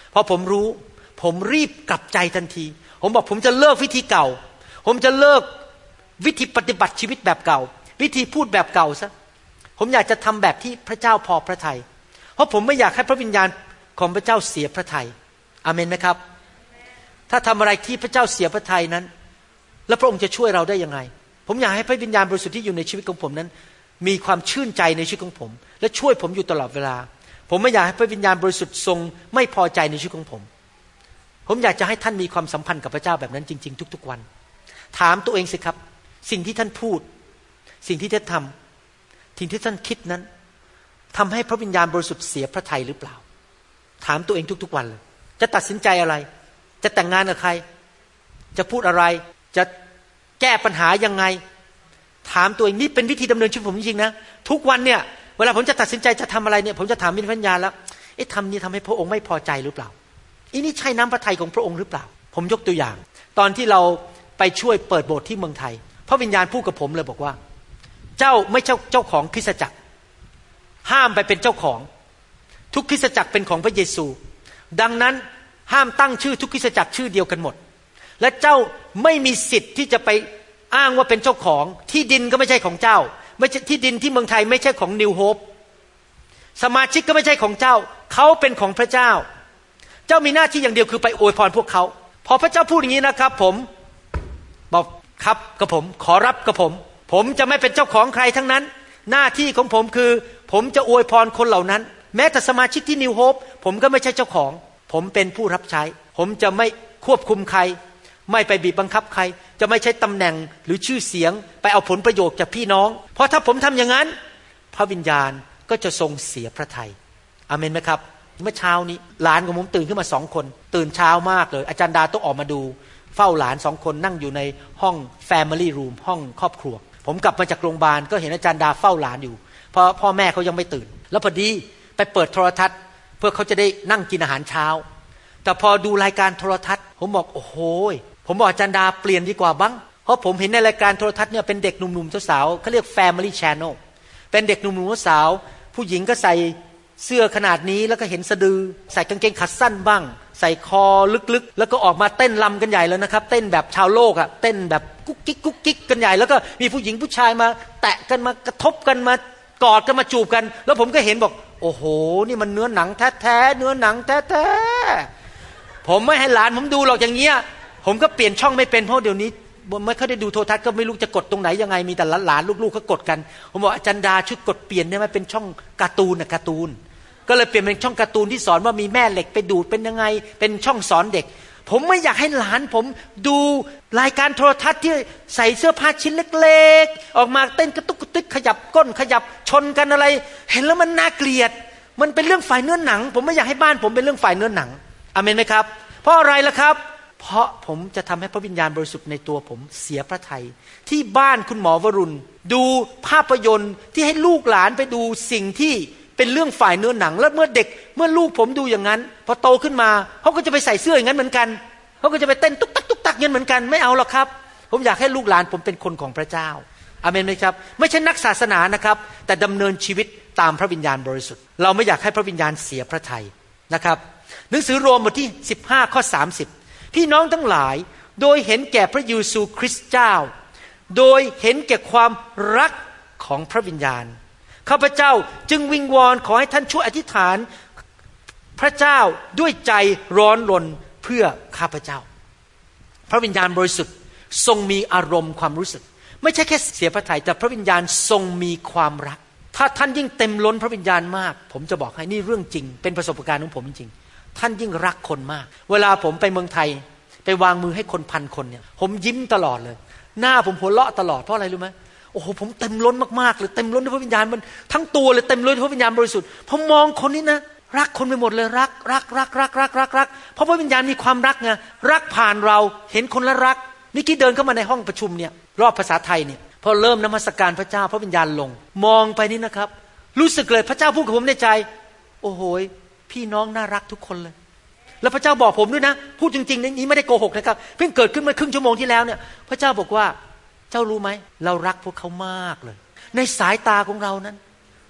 พอผมรู้ผมรีบกลับใจทันทีผมบอกผมจะเลิกวิธีเก่าผมจะเลิกวิธีปฏิบัติชีวิตแบบเก่าวิธีพูดแบบเก่าซะผมอยากจะทำแบบที่พระเจ้าพอพระทัยเพราะผมไม่อยากให้พระวิญญาณของพระเจ้าเสียพระทัยอาเมนไหมครับถ้าทำอะไรที่พระเจ้าเสียพระทัยนั้นแล้วพระองค์จะช่วยเราได้ยังไงผมอยากให้พระวิญญาณบริสุทธิ์ที่อยู่ในชีวิตของผมนั้นมีความชื่นใจในชีวิตของผมและช่วยผมอยู่ตลอดเวลาผมไม่อยากให้พระวิญญาณบริสุทธิ์ทรงไม่พอใจในชีวิตของผมอยากจะให้ท่านมีความสัมพันธ์กับพระเจ้าแบบนั้นจริงๆทุกๆวันถามตัวเองสิครับสิ่งที่ท่านพูดสิ่งที่ท่านทำสิ่งที่ท่านคิดนั้นทำให้พระวิญญาณบริสุทธิ์เสียพระทัยหรือเปล่าถามตัวเองทุกๆวันเลยจะตัดสินใจอะไรจะแต่งงานกับใครจะพูดอะไรจะแก้ปัญหายังไงถามตัวเองนี่เป็นวิธีดำเนินชีวิตผมจริงๆนะทุกวันเนี่ยเวลาผมจะตัดสินใจจะทำอะไรเนี่ยผมจะถามวิญญาณแล้วทำนี้ทำให้พระองค์ไม่พอใจหรือเปล่านี่ใช่น้ำพระทัยของพระองค์หรือเปล่าผมยกตัวอย่างตอนที่เราไปช่วยเปิดโบสถ์ที่เมืองไทยพระวิญญาณพูดกับผมเลยบอกว่าเจ้าไม่ใช่เจ้าของคริสตจักรห้ามไปเป็นเจ้าของทุกคริสตจักรเป็นของพระเยซูดังนั้นห้ามตั้งชื่อทุกคริสตจักรชื่อเดียวกันหมดและเจ้าไม่มีสิทธิ์ที่จะไปอ้างว่าเป็นเจ้าของที่ดินก็ไม่ใช่ของเจ้าไม่ใช่ที่ดินที่เมืองไทยไม่ใช่ของนิวโฮปสมาชิกก็ไม่ใช่ของเจ้าเขาเป็นของพระเจ้าเจ้ามีหน้าที่อย่างเดียวคือไปอวยพรพวกเขาพอพระเจ้าพูดอย่างนี้นะครับผมบอกครับกับผมขอรับกับผมจะไม่เป็นเจ้าของใครทั้งนั้นหน้าที่ของผมคือผมจะอวยพรคนเหล่านั้นแม้แต่สมาชิกที่นิวโฮปผมก็ไม่ใช่เจ้าของผมเป็นผู้รับใช้ผมจะไม่ควบคุมใครไม่ไปบีบบังคับใครจะไม่ใช้ตำแหน่งหรือชื่อเสียงไปเอาผลประโยชน์จากพี่น้องเพราะถ้าผมทำอย่างนั้นพระวิญญาณก็จะทรงเสียพระทัยอาเมนไหมครับเมื่อเช้านี้หลานของผมตื่นขึ้นมา2 คนตื่นเช้ามากเลยอาจารย์ดาต้องออกมาดูเฝ้าหลาน2 คนนั่งอยู่ในห้อง Family Room ห้องครอบครัวผมกลับมาจากโรงพยาบาลก็เห็นอาจารย์ดาเฝ้าหลานอยู่เพราะพ่อแม่เขายังไม่ตื่นแล้วพอดีไปเปิดโทรทัศน์เพื่อเขาจะได้นั่งกินอาหารเช้าแต่พอดูรายการโทรทัศน์ผมบอกโอ้โหผมบอกอาจารย์ดาเปลี่ยนดีกว่าบ้างเพราะผมเห็นในรายการโทรทัศน์เนี่ยเป็นเด็กหนุ่มๆสาวๆเขาเรียก Family Channel เป็นเด็กหนุ่มๆสาวผู้หญิงก็ใส่เสื้อขนาดนี้แล้วก็เห็นสะดือใส่กางเกงขาสั้นบ้างใส่คอลึกๆแล้วก็ออกมาเต้นรำกันใหญ่แล้วนะครับเต้นแบบชาวโลกอ่ะเต้นแบบกุ๊กกิ๊กกุ๊กกิ๊กกันใหญ่แล้วก็มีผู้หญิงผู้ชายมาแตะกันมากระทบกันมากอดกันมาจูบกันแล้วผมก็เห็นบอกโอ้โหนี่มันเนื้อหนังแท้ๆเนื้อหนังแท้ๆผมไม่ให้หลานผมดูหรอกอย่างเงี้ยผมก็เปลี่ยนช่องไม่เป็นเพราะเดี๋ยวนี้ไม่ค่อยได้ดูโทรทัศน์ก็ไม่รู้จะกดตรงไหนยังไงมีแต่หลานลูกๆเขากดกันผมบอกอาจารย์ดาช่วยกดเปลี่ยนได้ไหมเป็นช่องการ์ตูนนะการ์ตูนก็เลยเปลี่ยนเป็นช่องการ์ตูนที่สอนว่ามีแม่เหล็กไปดูดเป็นยังไงเป็นช่องสอนเด็กผมไม่อยากให้หลานผมดูรายการโทรทัศน์ที่ใส่เสื้อผ้าชิ้นเล็กๆออกมาเต้นกระตุกกระติกขยับก้นขยับชนกันอะไรเห็นแล้วมันน่าเกลียดมันเป็นเรื่องฝ่ายเนื้อหนังผมไม่อยากให้บ้านผมเป็นเรื่องฝ่ายเนื้อหนังอาเมนไหมครับเพราะอะไรล่ะครับเพราะผมจะทำให้พระวิญญาณบริสุทธิ์ในตัวผมเสียพระทัยที่บ้านคุณหมอวรุณดูภาพยนตร์ที่ให้ลูกหลานไปดูสิ่งที่เป็นเรื่องฝ่ายเนื้อหนังแล้วเมื่อลูกผมดูอย่างนั้นพอโตขึ้นมาเขาก็จะไปใส่เสื้ออย่างนั้นเหมือนกันเขาก็จะไปเต้นตุ๊กตักตุ๊กตักอย่างนั้นเหมือนกันไม่เอาหรอกครับผมอยากให้ลูกหลานผมเป็นคนของพระเจ้าอาเมนไหมครับไม่ใช่นักศาสนานะครับแต่ดำเนินชีวิตตามพระวิญญาณบริสุทธิ์เราไม่อยากให้พระวิญญาณเสียพระทัยนะครับหนังสือโรมบทที่15ข้อ30พี่น้องทั้งหลายโดยเห็นแก่พระเยซูคริสต์เจ้าโดยเห็นแก่ความรักของพระวิญญาณข้าพเจ้าจึงวิงวอนขอให้ท่านช่วยอธิษฐานพระเจ้าด้วยใจร้อนรนเพื่อข้าพเจ้าพระวิญญาณบริสุทธิ์ทรงมีอารมณ์ความรู้สึกไม่ใช่แค่เสียพระทัยแต่พระวิญญาณทรงมีความรักถ้าท่านยิ่งเต็มล้นพระวิญญาณมากผมจะบอกให้นี่เรื่องจริงเป็นประสบการณ์ของผมจริงๆท่านยิ่งรักคนมากเวลาผมไปเมืองไทยไปวางมือให้คน1,000 คนเนี่ยผมยิ้มตลอดเลยหน้าผมหัวเราะตลอดเพราะอะไรรู้ไหมโอ้โหผมเต็มล้นมากๆเลยเต็มล้นด้วยพระวิญญาณมันทั้งตัวเลยเต็มล้นด้วยพระวิญญาณบริสุทธิ์ผมมองคนนี้นะรักคนไปหมดเลยรักเพราะพระวิญญาณมีความรักไงรักผ่านเราเห็นคนละรักนี่กี้เดินเข้ามาในห้องประชุมเนี่ยรอบภาษาไทยเนี่ยพอเริ่มนมัสการพระเจ้าพระวิญญาณลงมองไปนี่นะครับรู้สึกเลยพระเจ้าพูดกับผมในใจโอ้โหพี่น้องน่ารักทุกคนเลยแล้วพระเจ้าบอกผมด้วยนะพูดจริงๆนี่ไม่ได้โกหกนะครับเพิ่งเกิดขึ้นเมื่อครึ่งชั่วโมงที่แล้วเนี่ยพระเจ้าบอกว่าเจ้ารู้ไหมเรารักพวกเขามากเลยในสายตาของเรานั้น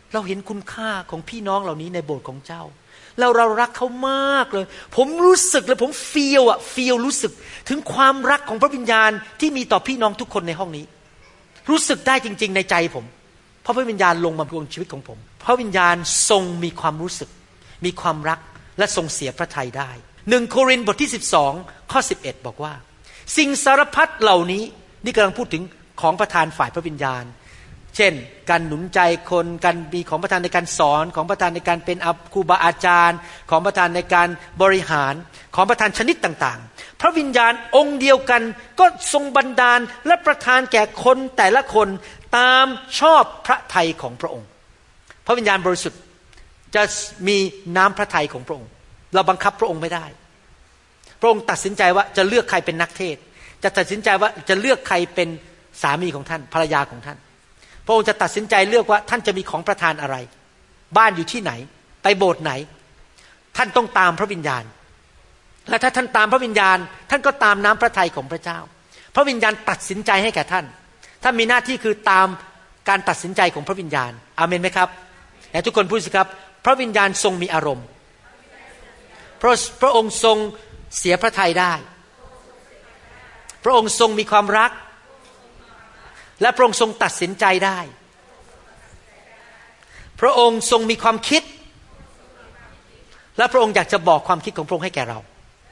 เราเห็นคุณค่าของพี่น้องเหล่านี้ในโบสถ์ของเจ้าแล้วเรารักเขามากเลยผมรู้สึกเลยผมฟีลรู้สึกถึงความรักของพระวิญญาณที่มีต่อพี่น้องทุกคนในห้องนี้รู้สึกได้จริงๆในใจผมเพราะพระวิญญาณลงมาบนชีวิตของผมพระวิญญาณทรงมีความรู้สึกมีความรักและทรงเสียพระทัยได้1 โครินธ์บทที่12ข้อ11บอกว่าสิ่งสารพัดเหล่านี้นี่กำลังพูดถึงของประทานฝ่ายพระวิญญาณเช่นการหนุนใจคนการมีของประทานในการสอนของประทานในการเป็นครูบาอาจารย์ของประทานในการบริหารของประทานชนิดต่างๆพระวิญญาณองค์เดียวกันก็ทรงบันดาลและประทานแก่คนแต่ละคนตามชอบพระทัยของพระองค์พระวิญญาณบริสุทธิ์จะมีน้ำพระทัยของพระองค์เราบังคับพระองค์ไม่ได้พระองค์ตัดสินใจว่าจะเลือกใครเป็นนักเทศน์จะตัดสินใจว่าจะเลือกใครเป็นสามีของท่านภรรยาของท่านพระองค์จะตัดสินใจเลือกว่าท่านจะมีของประทานอะไรบ้านอยู่ที่ไหนไปโบสถ์ไหนท่านต้องตามพระวิญญาณและถ้าท่านตามพระวิญญาณท่านก็ตามน้ำพระทัยของพระเจ้าพระวิญญาณตัดสินใจให้แก่ท่านท่านมีหน้าที่คือตามการตัดสินใจของพระวิญญาณอาเมนไหมครับและทุกคนพูดสิครับพระวิญญาณทรงมีอารมณ์พระองค์ทรงเสียพระทัยได้พระองค์ทรงมีความรักและพระองค์ทรงตัดสินใจได้พระองค์ทรงมีความคิดและพระองค์อยากจะบอกความคิดของพระองค์ให้แก่เรา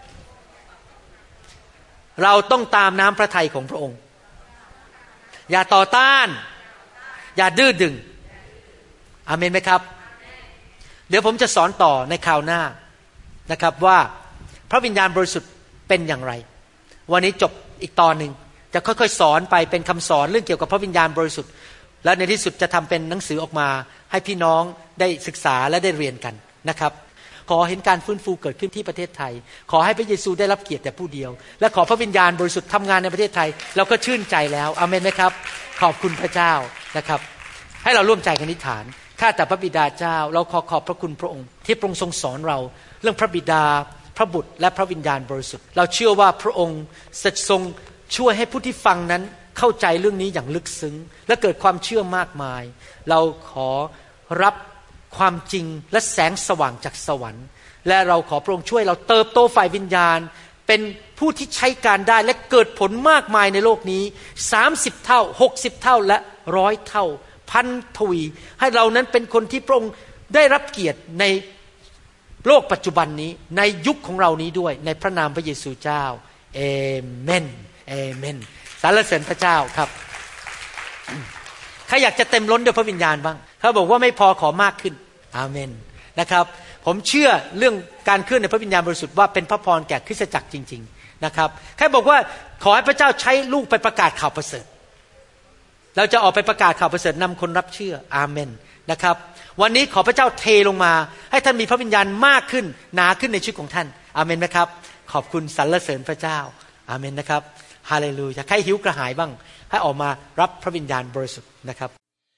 เราต้องตามน้ำพระทัยของพระองค์อย่าต่อต้านอย่าดื้อดึงอาเมนไหมครับเดี๋ยวผมจะสอนต่อในคราวหน้านะครับว่าพระวิญญาณบริสุทธิ์เป็นอย่างไรวันนี้จบอีกตอนนึงจะค่อยๆสอนไปเป็นคำสอนเรื่องเกี่ยวกับพระวิญญาณบริสุทธิ์และในที่สุดจะทำเป็นหนังสือออกมาให้พี่น้องได้ศึกษาและได้เรียนกันนะครับขอเห็นการฟื้นฟูเกิดขึ้นที่ประเทศไทยขอให้พระเยซูได้รับเกียรติแต่ผู้เดียวและขอพระวิญญาณบริสุทธิ์ทำงานในประเทศไทยเราก็ชื่นใจแล้วอาเมนไหมครับขอบคุณพระเจ้านะครับให้เราร่วมใจกันอธิษฐานข้าแต่พระบิดาเจ้าเราขอบพระคุณพระองค์ที่พระองค์ทรงสอนเราเรื่องพระบิดาพระบุตรและพระวิญญาณบริสุทธิ์เราเชื่อว่าพระองค์จะทรงช่วยให้ผู้ที่ฟังนั้นเข้าใจเรื่องนี้อย่างลึกซึ้งและเกิดความเชื่อมากมายเราขอรับความจริงและแสงสว่างจากสวรรค์และเราขอพระองค์ช่วยเราเติบโตฝ่ายวิญญาณเป็นผู้ที่ใช้การได้และเกิดผลมากมายในโลกนี้30เท่า60เท่าและ100เท่าพันทวีให้เรานั้นเป็นคนที่พระองค์ได้รับเกียรติในโลกปัจจุบันนี้ในยุคของเรานี้ด้วยในพระนามพระเยซูเจ้าเอเมนเอเมนสรรเสริญพระเจ้าครับใครอยากจะเต็มล้นด้วยพระวิญญาณบ้างเขาบอกว่าไม่พอขอมากขึ้นอาเมนนะครับผมเชื่อเรื่องการเคลื่อนในพระวิญญาณบริสุทธิ์ว่าเป็นพระพรแก่คริสตจักรจริงๆนะครับใครบอกว่าขอให้พระเจ้าใช้ลูกไปประกาศข่าวประเสริฐเราจะออกไปประกาศข่าวประเสริฐนำคนรับเชื่ออาเมนนะครับวันนี้ขอพระเจ้าเทลงมาให้ท่านมีพระวิญญาณมากขึ้นหนาขึ้นในชีวิตของท่านอาเมนไหมครับขอบคุณสรรเสริญพระเจ้าอาเมนนะครับฮาเลลูยาใครหิวกระหายบ้างให้ออกมารับพระวิญญาณบริสุทธิ์นะครับ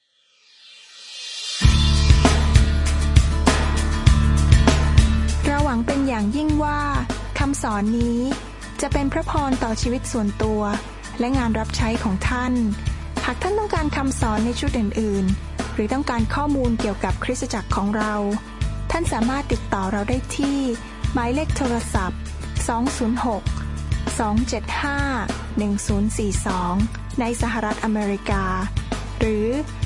เราหวังเป็นอย่างยิ่งว่าคำสอนนี้จะเป็นพระพรต่อชีวิตส่วนตัวและงานรับใช้ของท่านหากท่านต้องการคำสอนในชุดอื่นๆหรือต้องการข้อมูลเกี่ยวกับคริสตจักรของเราท่านสามารถติดต่อเราได้ที่หมายเลขโทรศัพท์206-275-1042ในสหรัฐอเมริกาหรือ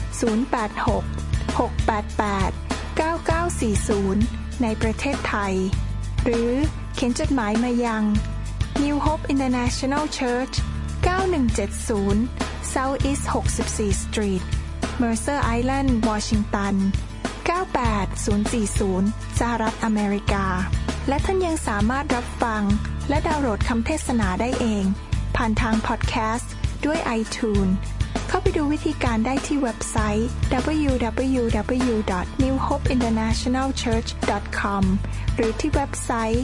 086-688-9940ในประเทศไทยหรือเขียนจดหมายมายัง New Hope International Church 9170 South East 64 Street Mercer Island Washington 98040 สหรัฐอเมริกาและท่านยังสามารถรับฟังและดาวน์โหลดคำเทศนาได้เองผ่านทางพอดแคสต์ด้วย iTunes เข้าไปดูวิธีการได้ที่เว็บไซต์ www.newhopeinternationalchurch.com หรือที่เว็บไซต์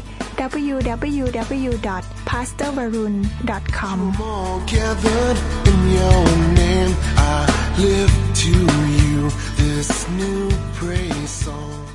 www.pastorvarun.com Gathered in your name, I lift to you this new praise song.